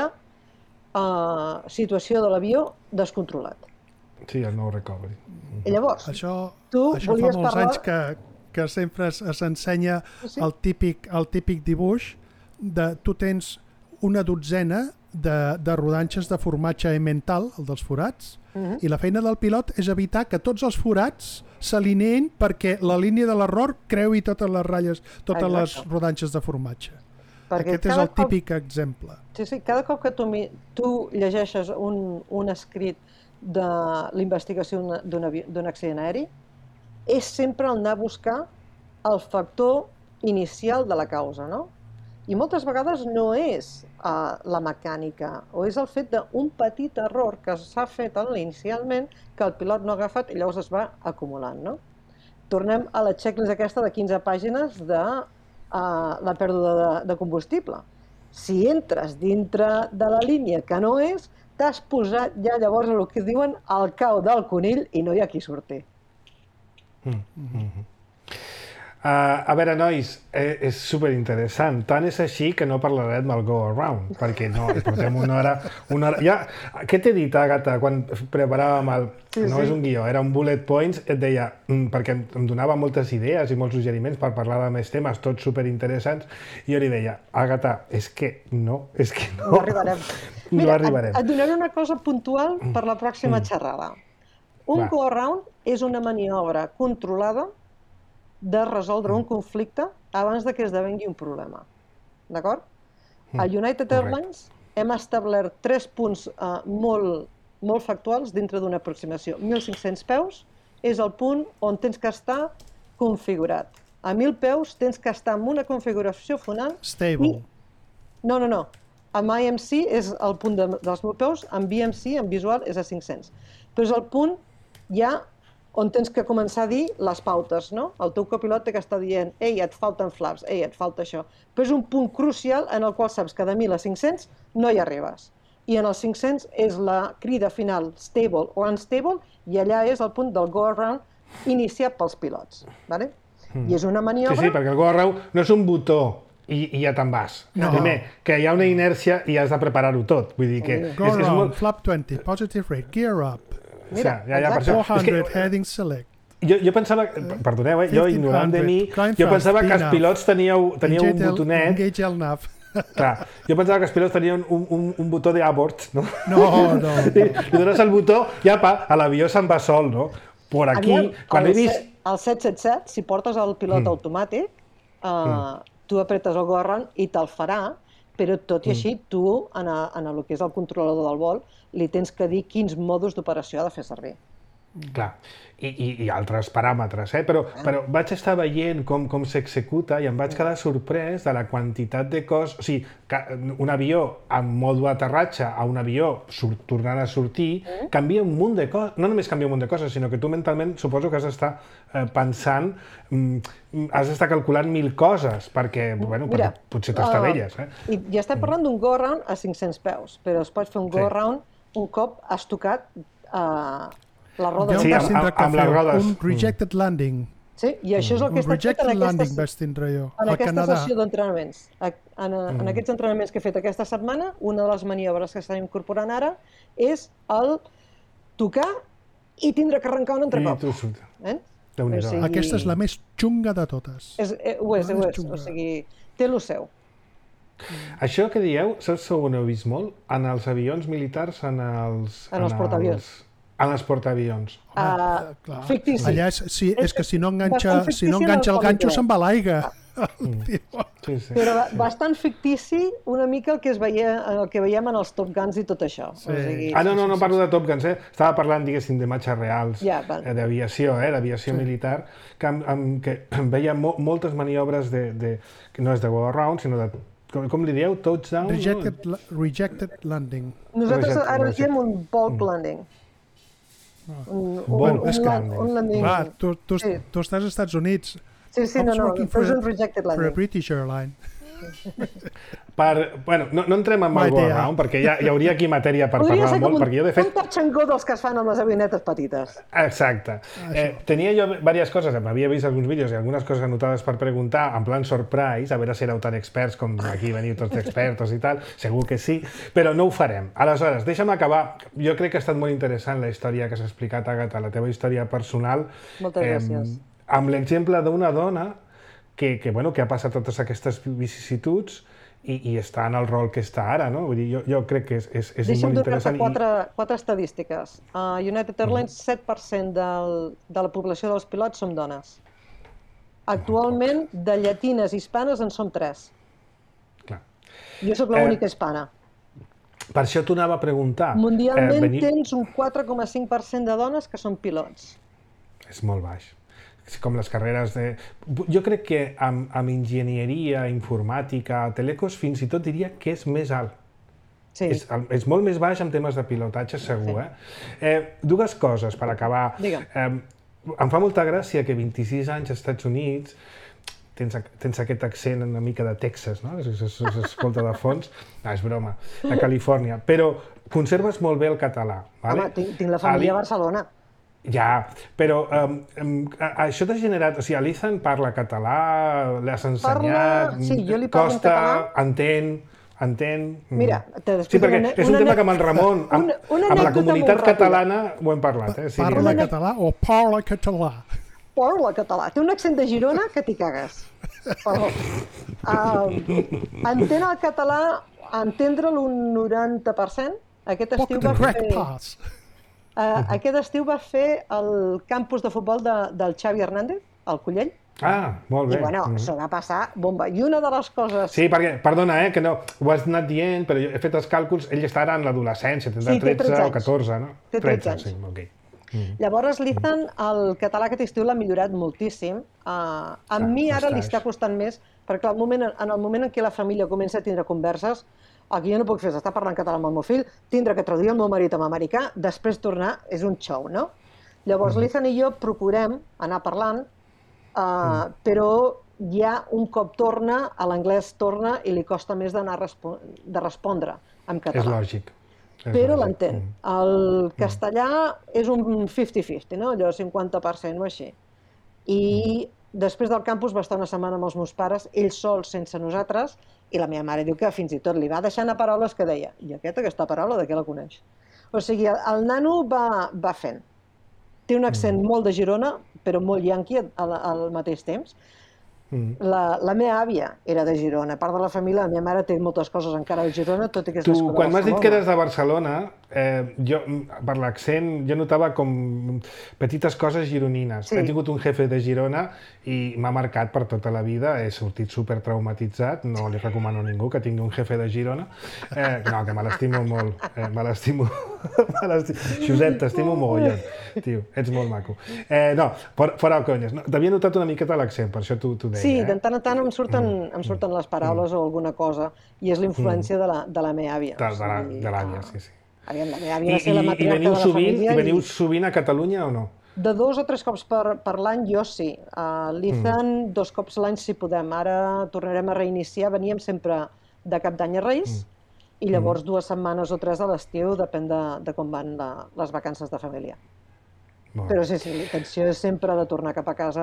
uh, situació de l'avió descontrolat. Sí, el no recovery. I llavors, això, tu això volies fa molts parlar... anys que, que sempre s'ensenya sí? el, típic, el típic dibuix de tu tens una dotzena de, de rodanxes de formatge mental, el dels forats, uh-huh. i la feina del pilot és evitar que tots els forats s'alineïn perquè la línia de l'error creui totes les ratlles, totes Exacte. les rodanxes de formatge. Perquè Aquest és el típic cop... exemple. Sí, sí, cada cop que tu, tu llegeixes un, un escrit de l'investigació d'un accident aeri, és sempre anar a buscar el factor inicial de la causa, no? I moltes vegades no és uh, la mecànica, o és el fet d'un petit error que s'ha fet inicialment que el pilot no ha agafat i llavors es va acumulant, no? Tornem a la checklist aquesta de quinze pàgines de Uh, la pèrdua de, de combustible. Si entres dintre de la línia que no és, t'has posat ja llavors el que diuen al cau del conill i no hi ha qui surti. Mm -hmm. Uh, a veure, nois, eh, és superinteressant. Tant és així que no parlarem del Go Around, perquè no, portem una hora... Una hora... Ja, què t'he dit, Àgata, quan preparàvem el... Sí, no sí. És un guió, era un bullet points, et deia, mm, perquè em, em donava moltes idees i molts suggeriments per parlar de més temes, tots superinteressants, i jo li deia, Àgata, és que no, és que no. No arribarem. No Mira, arribarem. Et, et donaré una cosa puntual per la pròxima mm. xerrada. Un Va. Go Around és una maniobra controlada de resoldre un conflicte abans de que esdevengui un problema. D'acord? A United Airlines hem establert tres punts uh, molt, molt factuals dintre d'una aproximació. mil cinc-cents peus és el punt on tens que estar configurat. A mil peus tens que estar en una configuració final... Stable. I... No, no, no. Amb I M C és el punt de, dels mil peus, amb V M C, en visual, és a cinc-cents. Però és el punt ja on tens que començar a dir les pautes, no? El teu copilot té que estar dient ei, et falten flaps, ei, et falta això. Però és un punt crucial en el qual saps que de mil a cinc-cents no hi arribes. I en els cinc-cents és la crida final stable o unstable i allà és el punt del go-around iniciat pels pilots. Vale? Mm. I és una maniobra... Sí, sí, perquè el go-around no és un botó i, i ja te'n vas. No. Primer, que hi ha una inèrcia i has de preparar-ho tot. Vull dir que... Go-around, és molt... flap vint, positive rate, gear up. Mira, ja, ja, per això. four hundred, que, heading select. Jo, jo pensava, perdoneu, eh, jo ignorant de mi, jo pensava que els pilots teníeu, teníeu un botonet... Engage el nav. Clar, jo pensava que els pilots tenien un, un, un botó d'abort, no? No, no. I, i dones el botó i apa, a l'avió se'n va sol, no? Per aquí, Aviam, quan el, he vist... El set set set, si portes el pilot mm. automàtic, uh, mm. tu apretes el go-around i te'l farà, però tot i així, tu, en, a, en el que és el controlador del vol, li tens que dir quins mòduls d'operació ha de fer servir. Clar, i, i, i altres paràmetres, eh? Però, ah. però vaig estar veient com, com s'executa i em vaig quedar sorprès de la quantitat de cos... O sigui, que un avió amb mòdul d'aterratge a un avió surt, tornant a sortir, mm. canvia un munt de coses. No només canvia un munt de coses, sinó que tu mentalment suposo que has d'estar eh, pensant, mm, has d'estar calculant mil coses, perquè, bueno, Mira, perquè potser t'estavelles. Eh? I ja estem parlant d'un go-around a cinc-cents peus, però es pot fer un go-around sí. un cop has tocat... Uh, la roda. Sí, amb, amb, amb les rodes. Un rejected landing. Sí, i això és el que he estat fet en aquesta, jo, en aquesta sessió d'entrenaments. En, en, mm. en aquests entrenaments que he fet aquesta setmana, una de les maniobres que estan incorporant ara és el tocar i tindre que arrencar un altre cop. Eh? O sigui, aquesta és la més xunga de totes. És, eh, ho és, ho és. O sigui, té el seu. Això que dieu, saps on ho heu vist molt? En els avions militars, en els... En els portaavions. En els portaavions. Uh, fictici. Allà és, sí, és que si no enganxa, si no enganxa el ganxo se'n va a l'aigua. Mm. Sí, sí. Però bastant fictici una mica el que, es veia, el que veiem en els Top Guns i tot això. Sí. O sigui, ah, no, no, no parlo de Top Guns, eh? Estava parlant, diguéssim, d'imatges reals, ja, eh, d'aviació, eh? d'aviació sí. militar, que, amb, amb, que veia mo moltes maniobres de, de, que no és de go-around, sinó de... Com, com li dieu? Touchdown? Rejected, no? Rejected landing. Nosaltres Rejected, ara diem un bulk landing. Un, un, un, un landing. Va, tu, tu, sí. tu estàs als Estats Units. Sí, sí, no, no, però és un rejected landing. Per a British Airline. Per, bueno, no, no entrem en el go-around, perquè ja hi hauria aquí matèria per Podria parlar molt, un, perquè jo de fet... un touch-and-go dels que es fan amb les avionetes petites. Exacte. Eh, tenia jo diverses coses, m'havia vist alguns vídeos i algunes coses anotades per preguntar, en plan surprise, a veure si éreu tan experts com aquí veniu tots expertos i tal, segur que sí, però no ho farem. Aleshores, deixa'm acabar. Jo crec que ha estat molt interessant la història que s'ha explicat, Àgata, la teva història personal. Moltes eh, gràcies. Amb l'exemple d'una dona que, que, bueno, que ha passat totes aquestes vicissituds i, i està en el rol que està ara, no? Vull dir, jo, jo crec que és, és, és molt interessant. Deixa'm donar-te quatre, i... quatre estadístiques. A uh, United Airlines, mm. set per cent del, de la població dels pilots són dones. Actualment, de llatines i hispanes en som tres. Clar. Jo sóc l'única eh, hispana. Per això t'ho anava a preguntar. Mundialment eh, venir... tens un quatre coma cinc per cent de dones que són pilots. És molt baix. Com les carreres de... Jo crec que amb, amb enginyeria, informàtica, telecos, fins i tot diria que és més alt. Sí. És, és molt més baix en temes de pilotatge, segur. Sí. Eh? Eh, dues coses per acabar. Digue'm. Eh, em fa molta gràcia que vint-i-sis anys als Estats Units tens, tens aquest accent una mica de Texas, no? S'escolta de fons. No, és broma, de Califòrnia. Però conserves molt bé el català. Vale? Home, tinc, tinc la família a Barcelona. Ja, però um, um, això t'ha generat... O sigui, l'Ethan parla català, l'has ensenyat, parla... sí, jo li parlo costa, en català. entén... entén... Mira, sí, perquè és un tema que amb en Ramon, amb, una, una amb la comunitat catalana ho hem parlat. Eh? Sí, parla sí. català o parla català? Parla català. Té un accent de Girona que t'hi cagues. Però, uh, entén el català, entendre'l un noranta per cent. Aquest estiu va fer... Uh, aquest estiu va fer el campus de futbol de, del Xavi Hernández, al Collell. Ah, molt bé. I bueno, mm-hmm. s'ho va passar bomba. I una de les coses... Sí, perquè, perdona, eh, que no, ho has anat dient, però jo he fet els càlculs, ell està ara en l'adolescència, tindrà sí, tretze o catorze, no? Té tretze anys. Sí, okay. Mm. Llavors, l'Ethan, el català aquest estiu l'ha millorat moltíssim. Uh, a ah, mi ara li està costant més, perquè al moment, en el moment en què la família comença a tindre converses, aquí jo no puc fer, s'està parlant català amb el meu fill, tindre que traduir el meu marit en americà, després tornar, és un show, no? Llavors, mm. l'Ethan i jo procurem anar parlant, Uh, mm. però ja un cop torna, a l'anglès torna i li costa més d'anar a respo de respondre en català. És lògic. És però l'entén. Mm. El castellà mm. és un cinquanta cinquanta, no? Allò cinquanta per cent o així. I mm. després del campus va estar una setmana amb els meus pares, ell sol, sense nosaltres, i la meva mare diu que fins i tot li va deixant a paraules que deia, i aquesta, aquesta paraula, de què la coneix? O sigui, el, el nano va, va fent. Té un accent mm. molt de Girona, però molt yanqui al, al mateix temps. Mm. La, la meva àvia era de Girona. A part de la família, la meva mare té moltes coses encara a Girona, tot i que és nascuda a Barcelona. Tu, quan m'has dit que eres de Barcelona, eh, jo, per l'accent, jo notava com petites coses gironines. Sí. He tingut un jefe de Girona i m'ha marcat per tota la vida. He sortit super traumatitzat. No li recomano a ningú que tingui un jefe de Girona. Eh, no, que me l'estimo molt. Eh, me l'estimo... Josep, t'estimo mogollon. Tio, ets molt maco. Eh, no, fora conyes. No, t'havia notat una miqueta l'accent, per això t'ho deia. Sí, de tant en tant em surten, mm. em surten les paraules mm. o alguna cosa, i és l'influència mm. de, la, de la meva àvia. De, de, la, de l'àvia, sí, sí. Aviam, la meva àvia va ser la matriarca de la sovint, família. I veniu sovint a Catalunya o no? De dos o tres cops per, per l'any, jo sí. Uh, L'Ethan, mm. dos cops l'any si podem. Ara tornarem a reiniciar. Veníem sempre de Cap d'Any a Reis, mm. i llavors mm. dues setmanes o tres a l'estiu, depèn de, de com van la, les vacances de família. Bon. Però sí, sí, l'intenció és sempre de tornar cap a casa.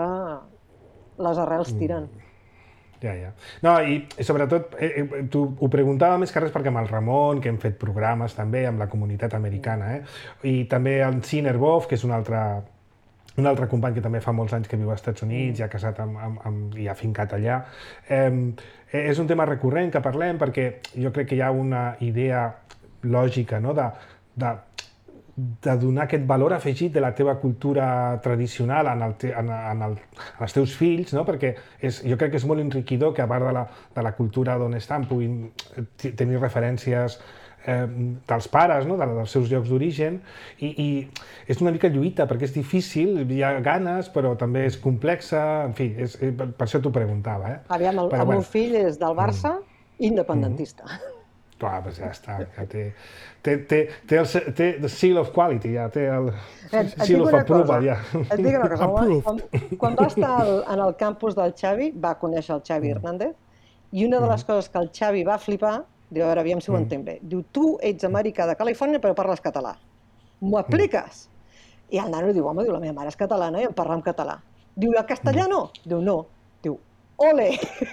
Les arrels tiren. Ja, ja. No, i, i sobretot, eh, eh, tu ho preguntava més que res perquè amb el Ramon, que hem fet programes també amb la comunitat americana, eh? I també el Ciner Boff, que és un altre, un altre company que també fa molts anys que viu als Estats Units, ja casat amb, amb, amb, i afincat allà. Eh, és un tema recurrent que parlem perquè jo crec que hi ha una idea lògica, no?, de, de de donar aquest valor afegit de la teva cultura tradicional en, el te, en, en, el, en els teus fills, no? Perquè és, jo crec que és molt enriquidor que a part de la, de la cultura d'on estan puguin tenir referències eh, dels pares, no? de, dels seus llocs d'origen, i, i és una mica lluita perquè és difícil, hi ha ganes, però també és complexa, en fi, és, per això t'ho preguntava. Eh? Aviam, el, però, el bueno. meu fill és del Barça, mm. independentista. Mm. Clar, doncs ja està, ja té, té, té, té, el, té the seal of quality, ja té el et, seal of approval, ja. Et dic una cosa, quan, quan va estar el, en el campus del Xavi, va conèixer el Xavi mm. Hernández, i una de les mm. coses que el Xavi va flipar, diu, a veure, aviam si ho mm. entenc bé, diu, tu ets americà de Califòrnia però parles català, m'ho apliques? Mm. I el nano diu, home, diu, la meva mare és catalana i em parla en català. Diu, el castellà no? Diu, no. Diu, ole!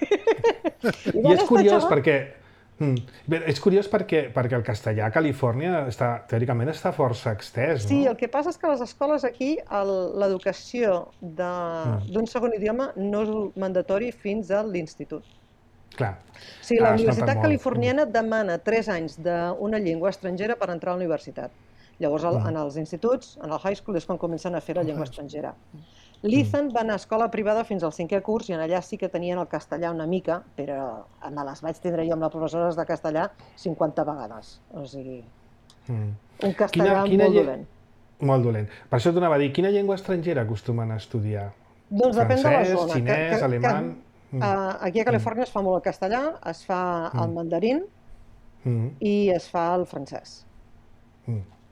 I, I és curiós xaval... perquè... Mm. Bé, és curiós perquè, perquè el castellà a Califòrnia està, teòricament està força extès, no? Sí, el que passa és que a les escoles aquí l'educació d'un mm. segon idioma no és mandatori fins a l'institut. Clar. O sigui, la ah, Universitat Californiana molt. demana tres anys d'una llengua estrangera per entrar a la universitat. Llavors, mm. en els instituts, en el high school, és quan comencen a fer la llengua estrangera. L'Ethan va anar a escola privada fins al cinquè curs i en allà sí que tenien el castellà una mica, però me les vaig tindre jo amb les professores de castellà cinquanta vegades. O sigui, mm. un castellà quina, quina molt lle... dolent. Molt dolent. Per això t'anava a dir, quina llengua estrangera acostumen a estudiar? Doncs depèn Francès, de la zona. xinès, que, que, alemany... Que, mm. Aquí a Califòrnia es fa molt el castellà, es fa el mandarín mm. i es fa el francès. Mm.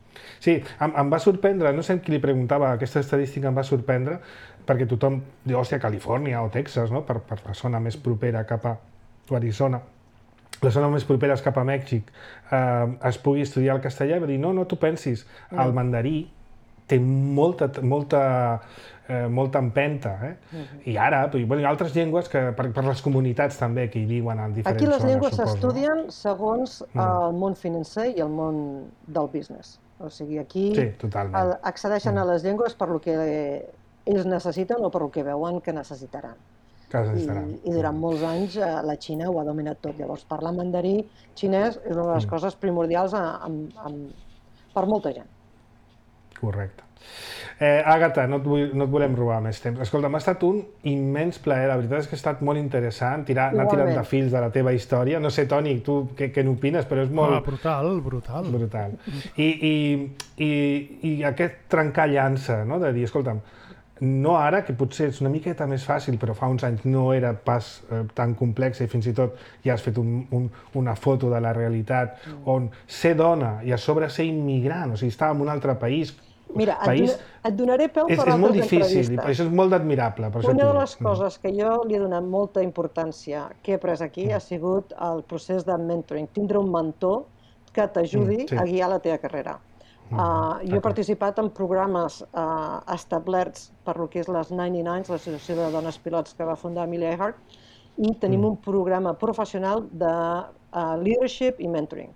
Sí, em, em va sorprendre, no sé qui li preguntava, aquesta estadística em va sorprendre, perquè tothom diu, hòstia, Califòrnia o Texas, no? per, per la zona més propera cap a Arizona, la zona més propera és cap a Mèxic, eh, es pugui estudiar el castellà, i va dir, no, no t'ho pensis, no. El mandarí té molta, molta, eh, molta empenta, eh? Uh-huh. I ara, bueno, hi ha altres llengües que, per, per les comunitats també que hi viuen en diferents zones, zones, Aquí les llengües s'estudien no? segons uh-huh. el món financer i el món del business. O sigui, aquí sí, accedeixen uh-huh. a les llengües per lo que ells necessiten o per lo que veuen que necessitaran. Que necessitaran. I, I durant molts anys la Xina ho ha dominat tot. Llavors, parlar mandarí xinès és una de les uh-huh. coses primordials a, a, a, per molta gent. Correcte. Eh, Àgata, no et, vull, no et volem robar més temps. Escolta, m'ha estat un immens plaer. La veritat és que ha estat molt interessant tirar, anar tirant de fils de la teva història. No sé, Toni, tu què, què n'opines, però és molt... Ah, brutal, brutal. Brutal. I, i, i, i aquest trencar llança, no? De dir, escolta'm, no ara, que potser és una miqueta més fàcil, però fa uns anys no era pas eh, tan complex i fins i tot ja has fet un, un, una foto de la realitat mm. on ser dona i a sobre ser immigrant, o sigui, estar en un altre país... Mira, país, et, et donaré peu per és, altres és molt difícil, entrevistes. Això és molt admirable. Per una de les coses que jo li he donat molta importància que he pres aquí mm. ha sigut el procés de mentoring, tindre un mentor que t'ajudi mm, sí. a guiar la teva carrera. Mm, uh, jo he participat en programes uh, establerts per lo que és les noranta-nines, l'associació de dones pilots que va fundar Amelia Earhart, i tenim mm. un programa professional de uh, leadership i mentoring.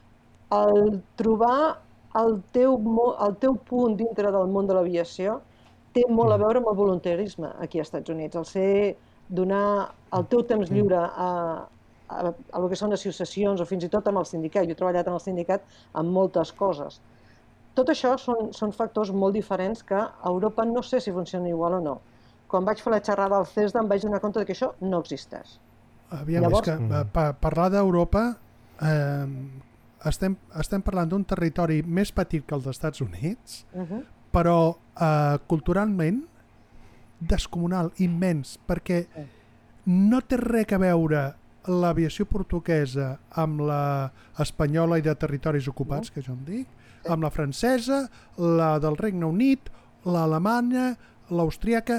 El trobar el teu, el teu punt dintre del món de l'aviació té molt a veure amb el voluntarisme aquí als Estats Units. El ser, donar el teu temps lliure a, a, a el que són associacions o fins i tot amb el sindicat. Jo he treballat amb el sindicat en moltes coses. Tot això són, són factors molt diferents que a Europa no sé si funciona igual o no. Quan vaig fer la xerrada al CESDA em vaig donar compte que això no existeix. Aviam, Llavors... és que pa, parlar d'Europa... Eh, Estem, estem parlant d'un territori més petit que els Estats Units, uh-huh. però eh, culturalment descomunal, immens, perquè uh. no té res a veure l'aviació portuguesa amb la espanyola i de territoris ocupats, uh. que jo em dic, amb la francesa, la del Regne Unit, l'alemanya, l'austríaca,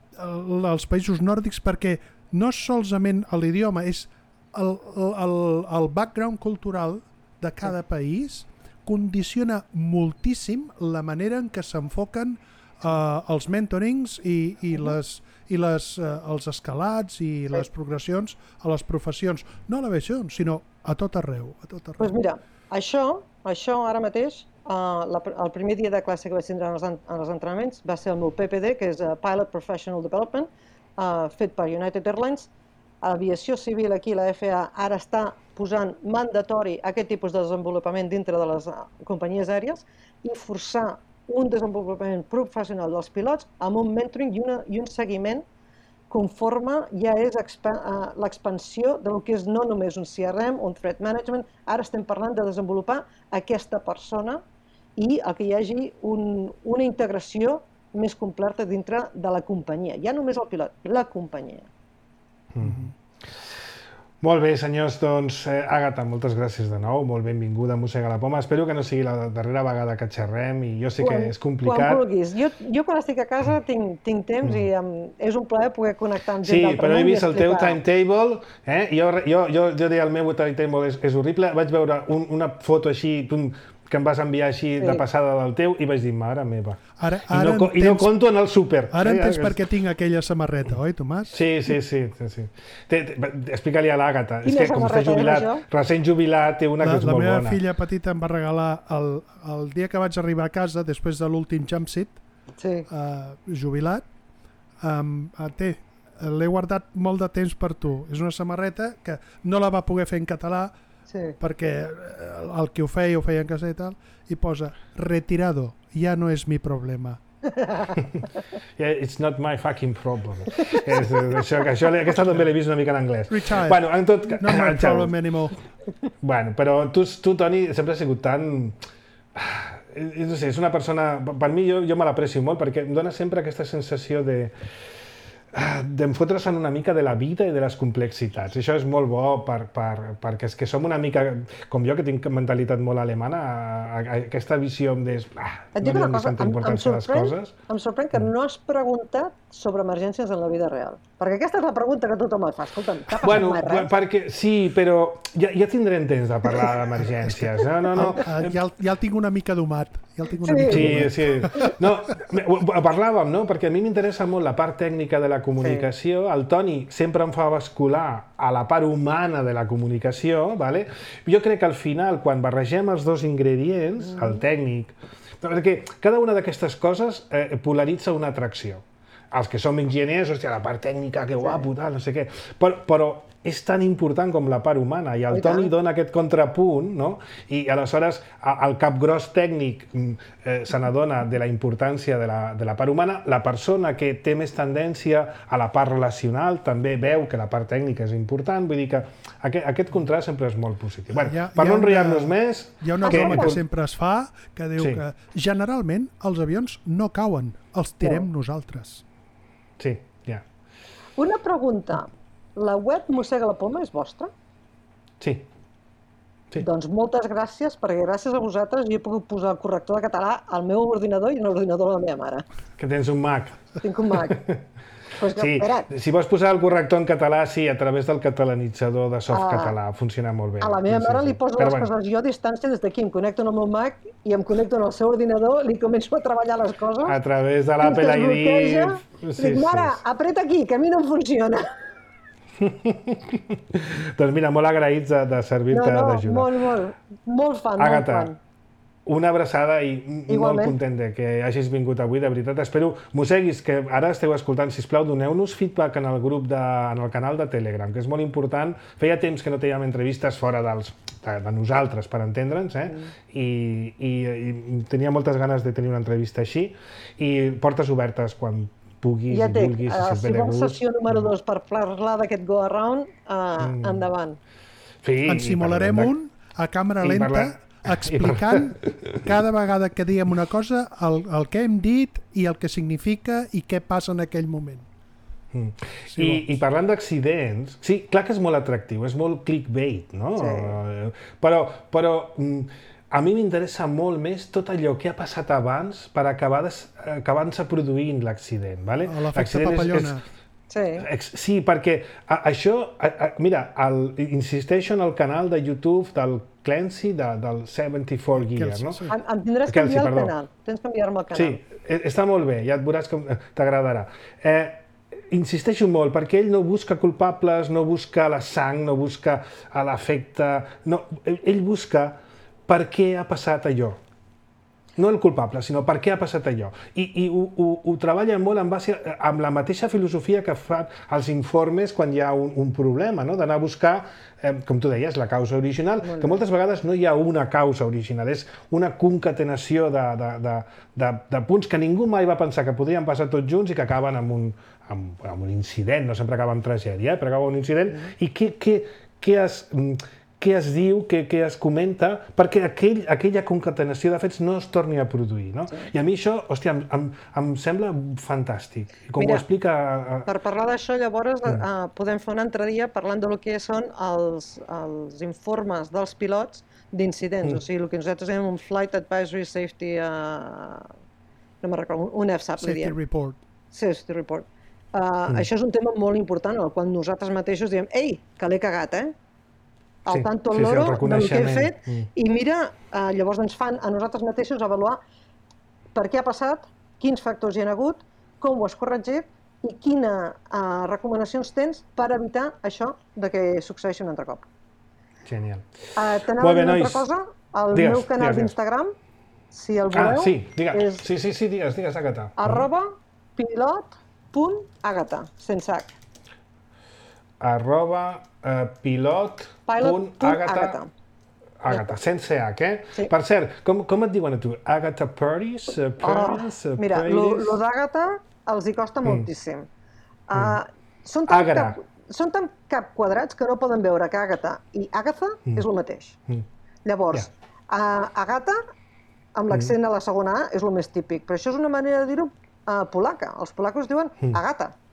els països nòrdics, perquè no solament l'idioma, és el, el, el background cultural de cada país condiciona moltíssim la manera en què s'enfoquen uh, els mentorings i, i, les, i les, uh, els escalats i sí. les progressions a les professions, no a l'aviació, sinó a tot arreu. A tot arreu. Pues mira, això, això ara mateix, uh, la, el primer dia de classe que vaig tindre en els, en els entrenaments va ser el meu P P D, que és uh, Pilot Professional Development, uh, fet per United Airlines. L'aviació civil aquí, la F A A, ara està posant mandatori aquest tipus de desenvolupament dintre de les companyies aèries i forçar un desenvolupament professional dels pilots amb un mentoring i, una, i un seguiment conforme ja és l'expansió del que és no només un C R M, un threat management, ara estem parlant de desenvolupar aquesta persona i el que hi hagi un, una integració més completa dintre de la companyia, ja només el pilot, la companyia. Mm-hmm. Molt bé, senyors, doncs, eh, Àgata, moltes gràcies de nou, molt benvinguda a Mossega la Poma. Espero que no sigui la darrera vegada que xerrem i jo sé quan, que és complicat. Quan vulguis. Jo, jo quan estic a casa tinc, tinc temps mm. i um, és un plaer poder connectar amb gent sí, d'altre món. Sí, però he vist el teu timetable, eh? jo, jo, jo, jo deia el meu timetable és, és horrible, vaig veure un, una foto així que em vas enviar així sí. de passada del teu i vaig dir, mare meva, ara, I, ara no, i no compto en el súper. Ara eh? entens per què tinc aquella samarreta, oi, Tomàs? Sí, sí, sí. sí, sí. Explica-li a l'Àgata, és que com està jubilat, recent jubilat, té una la, que és molt bona. La meva filla petita em va regalar el, el dia que vaig arribar a casa, després de l'últim jumpsuit, sí. uh, jubilat, um, té, l'he guardat molt de temps per tu. És una samarreta que no la va poder fer en català, sí. perquè el que ho feia, ho feia en casa i tal, i posa, retirado, ja no és mi problema. Yeah, it's not my fucking problem. és, això, això, aquesta també l'he vist una mica en anglès. Retired, bueno, en tot... not my problem anymore. Bueno, però tu, tu, Toni, sempre has sigut tan... No sé, és una persona... Per mi, jo, jo me l'aprecio molt, perquè em dona sempre aquesta sensació de... d'en fotre's una mica de la vida i de les complexitats. Això és molt bo per, per, perquè és que som una mica, com jo, que tinc mentalitat molt alemana, a, a aquesta visió de... Ah, Et dic no una cosa, tanta em, em, importància a les sorprèn, coses. em sorprèn que no has preguntat sobre emergències en la vida real. Perquè aquesta és la pregunta que tothom et fa. Escolta'm, t'ha passat Bueno, mai res? perquè, sí, però ja, ja tindrem temps de parlar d'emergències. No, no, no. Uh, ja, el, ja el tinc una mica domat. Ja el tinc una Sí. mica Sí, domat. sí. No, me- parlàvem, no? Perquè a mi m'interessa molt la part tècnica de la comunicació. El Toni sempre em fa bascular a la part humana de la comunicació, ¿vale? Jo crec que al final, quan barregem els dos ingredients, el tècnic, perquè cada una d'aquestes coses eh, polaritza una atracció. Els que som enginyers, hòstia, la part tècnica, que guapo, tal, no sé què. Però, però és tan important com la part humana, i el I Toni tant. dona aquest contrapunt, no? I aleshores a- el cap gros tècnic mm, eh, se n'adona de la importància de la, de la part humana. La persona que té més tendència a la part relacional també veu que la part tècnica és important, vull dir que aquest, aquest contrast sempre és molt positiu. Bueno, Hi ha- per hi ha no una- enrotllar-nos més... Hi ha una que- broma que sempre es fa que diu Sí. que generalment els avions no cauen, els tirem nosaltres. Sí, ja. Una pregunta. La web Mossega la Poma és vostra? Sí. Sí. Doncs moltes gràcies, perquè gràcies a vosaltres jo he pogut posar el corrector de català al meu ordinador i en l'ordinador de la meva mare. Que tens un Mac. Tinc un Mac. Pues que, Sí, espera't, si vols posar el corrector en català, sí, a través del catalanitzador de soft Ah, català, funciona molt bé. a la meva Sí, mare sí, li sí. poso Però les bueno, coses jo a distància des d'aquí, em connecto amb el meu Mac i em connecto en el seu ordinador, li començo a treballar les coses. a través de fins que l'Apple es bloqueja. I D... Dic, mare, apreta aquí, que a mi no em funciona. Doncs mira, molt agraïts de, de No, servir-te no, d'ajuda. molt, molt, molt fan, Àgata, molt fan. una abraçada i m- molt Igualment. content de que hagis vingut avui, de veritat. Espero, mosseguis, que ara esteu escoltant, sisplau, doneu-nos feedback en el grup, de, en el canal de Telegram, que és molt important. Feia temps que no teníem entrevistes fora dels, de, de nosaltres, per entendre'ns, eh? Mm. I, i, I tenia moltes ganes de tenir una entrevista així, i portes obertes quan puguis Ja i té, vulguis, uh, si et si ve de vols gust. sessió número dos per parlar d'aquest go around, uh, Mm. endavant. Sí, En i simularem parlem de- un a càmera i lenta parlem- explicant cada vegada que diem una cosa el, el que hem dit i el que significa i què passa en aquell moment. Mm. Si I, vols. I parlant d'accidents, sí, clar que és molt atractiu, és molt clickbait, no? Sí. Eh, Però, però mm, a mi m'interessa molt més tot allò que ha passat abans per acabar des- acabar-se produint l'accident, ¿vale? A l'efecte L'accident és- papallona. Sí. Ex- Sí, perquè a, això, a, a, mira, el, insisteixo en el canal de YouTube del Clancy, de, del setanta-quatre Gear, Kelsey, no? sí. Em, em tindràs que Kelsey, enviar al perdó. canal. Tens que enviar-me al canal. Sí, eh, està molt bé, ja et veuràs com eh, t'agradarà. Eh, insisteixo molt, perquè ell no busca culpables, no busca la sang, no busca a l'efecte... No, ell, ell busca per què ha passat allò. No el culpable, sinó per què ha passat allò. I, i ho, ho, ho treballa molt en base a, amb la mateixa filosofia que fan els informes quan hi ha un, un problema, no? D'anar a buscar, eh, com tu deies, la causa original, que moltes vegades no hi ha una causa original, és una concatenació de, de, de, de, de punts que ningú mai va pensar que podrien passar tots junts i que acaben amb un, amb, amb un incident, no sempre acaba amb tragèdia, eh? Però acaba amb un incident. I què, què, què es... què es diu, què, què es comenta, perquè aquell, aquella concatenació de fets no es torni a produir, no? Sí. I a mi això, hòstia, em, em, em sembla fantàstic. I com Mira, ho explica... eh, Per parlar d'això, llavors, mm. uh, podem fer un altre dia parlant del que són els, els informes dels pilots d'incidents, mm. o sigui, el que nosaltres diem un Flight Advisory Safety... Uh, no me'n recordo, un F SAP, li Safety diem. report. Safety Report. Uh, mm. Això és un tema molt important, el qual nosaltres mateixos diem ei, que l'he cagat, eh? Al Sí, tanto sí, al sí, el loro del que he reconeixement. fet, Mm. i mira, uh, llavors ens fan a nosaltres mateixos avaluar per què ha passat, quins factors hi ha hagut, com ho has corregit i quines uh, recomanacions tens per evitar això de que succeeixi un altre cop. Genial. Uh, T'anava a Molt bé, dir una nois. altra cosa, el Digues, meu canal digues, digues. d'Instagram, si el voleu, Ah, sí, digues. és Sí, sí, sí, digues, digues, Àgata. arroba pilot punt agata, sense H. Arroba eh, pilot Pilot punt punt Àgata. Àgata. Àgata, sense H, eh? Sí. Per cert, com, com et diuen a tu? Àgata Paris? Uh, Paris? Oh, uh, mira, Paris? lo, lo d'Àgata els hi costa Mm. moltíssim. Uh, són, tan Àgara. cap, són tan cap quadrats que no poden veure que Àgata i Àgatha Mm. és el mateix. Mm. Llavors, uh, Àgata, amb l'accent a la segona A, és el més típic, però això és una manera de dir-ho uh, polaca. Els polacos diuen Mm. Àgata.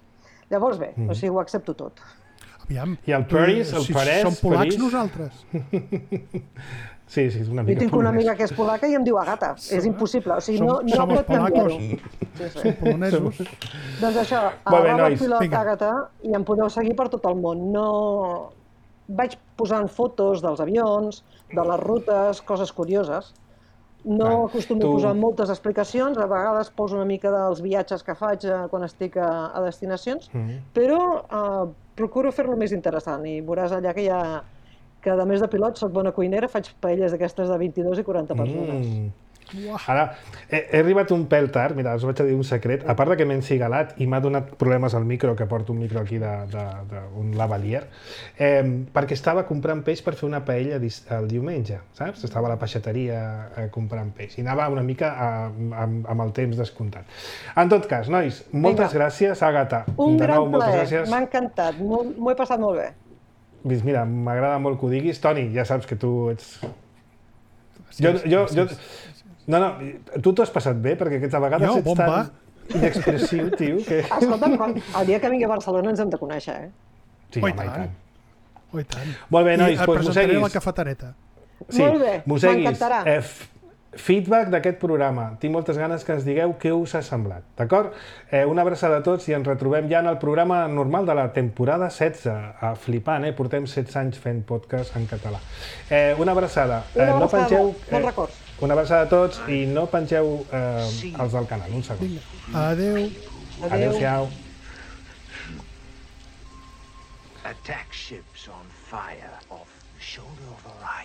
Llavors bé, mm. o sigui, ho accepto tot. Aviam, I el Paris, el si Parès, som polacs París. nosaltres. Sí, sí, és una Jo mica tinc una polonès. amiga que és polaca i em diu Agata. És impossible, o sigui, Som- no, no som els pot canviar-ho. polacos. Sí, sí. Som polonesos. Doncs això, a Molt bé, Robert nois. Pilot Vinga. Agata, i em podeu seguir per tot el món. No... Vaig posant fotos dels avions, de les rutes, coses curioses. No Val. acostumo Tu- a posar moltes explicacions, a vegades poso una mica dels viatges que faig eh, quan estic a, a destinacions, Mhm. però eh, procuro fer-lo més interessant i veuràs allà que hi ha que a més de pilot soc bona cuinera, faig paelles d'aquestes de vint-i-dos i quaranta persones. Mm. Ara, he, he arribat un pèl tard, mira, us vaig a dir un secret, a part de que m'he encigalat i m'ha donat problemes al micro, que porto un micro aquí d'un lavalier, eh, perquè estava comprant peix per fer una paella dis- el diumenge, saps? Estava a la peixateria eh, comprant peix i anava una mica a, amb, amb el temps descomptat. En tot cas, nois, moltes Vinga. gràcies, Àgata. Un De gran nou, moltes plaer, gràcies. m'ha encantat, m'ho m'ho he passat molt bé. Vis, mira, m'agrada molt que ho diguis. Toni, ja saps que tu ets... Jo, jo, jo... No, no, tu t'ho has passat bé, perquè aquestes vegades Jo, ets bon tan va. inexpressiu, tio, que... Escolta'm, quan- el dia que vingui a Barcelona ens hem de conèixer, eh? Sí, Oh, i home, i tant. tant. Oh, i tant. Molt bé, nois, I et doncs presentaré Moseguis. la cafetereta. Sí, Molt bé, Moseguis, m'encantarà. eh, f- feedback d'aquest programa. Tinc moltes ganes que ens digueu què us ha semblat, d'acord? Eh, una abraçada a tots i ens retrobem ja en el programa normal de la temporada setze. Ah, flipant, eh? Portem setze anys fent podcast en català. Eh, una abraçada. Una Eh, no abraçada, pengeu... bons records. Una abraçada a tots i no pengeu eh, els del canal. Un segon. Vinga, adeu. Adéu-siau. Attack ships on fire off the shoulder of Orion.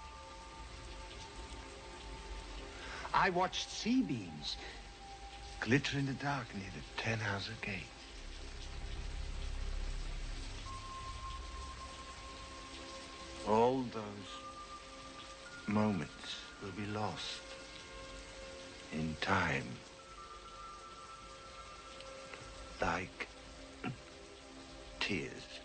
I watched sea beams glitter in the dark near the Tannhauser Gate. All those moments will be lost in time, like tears.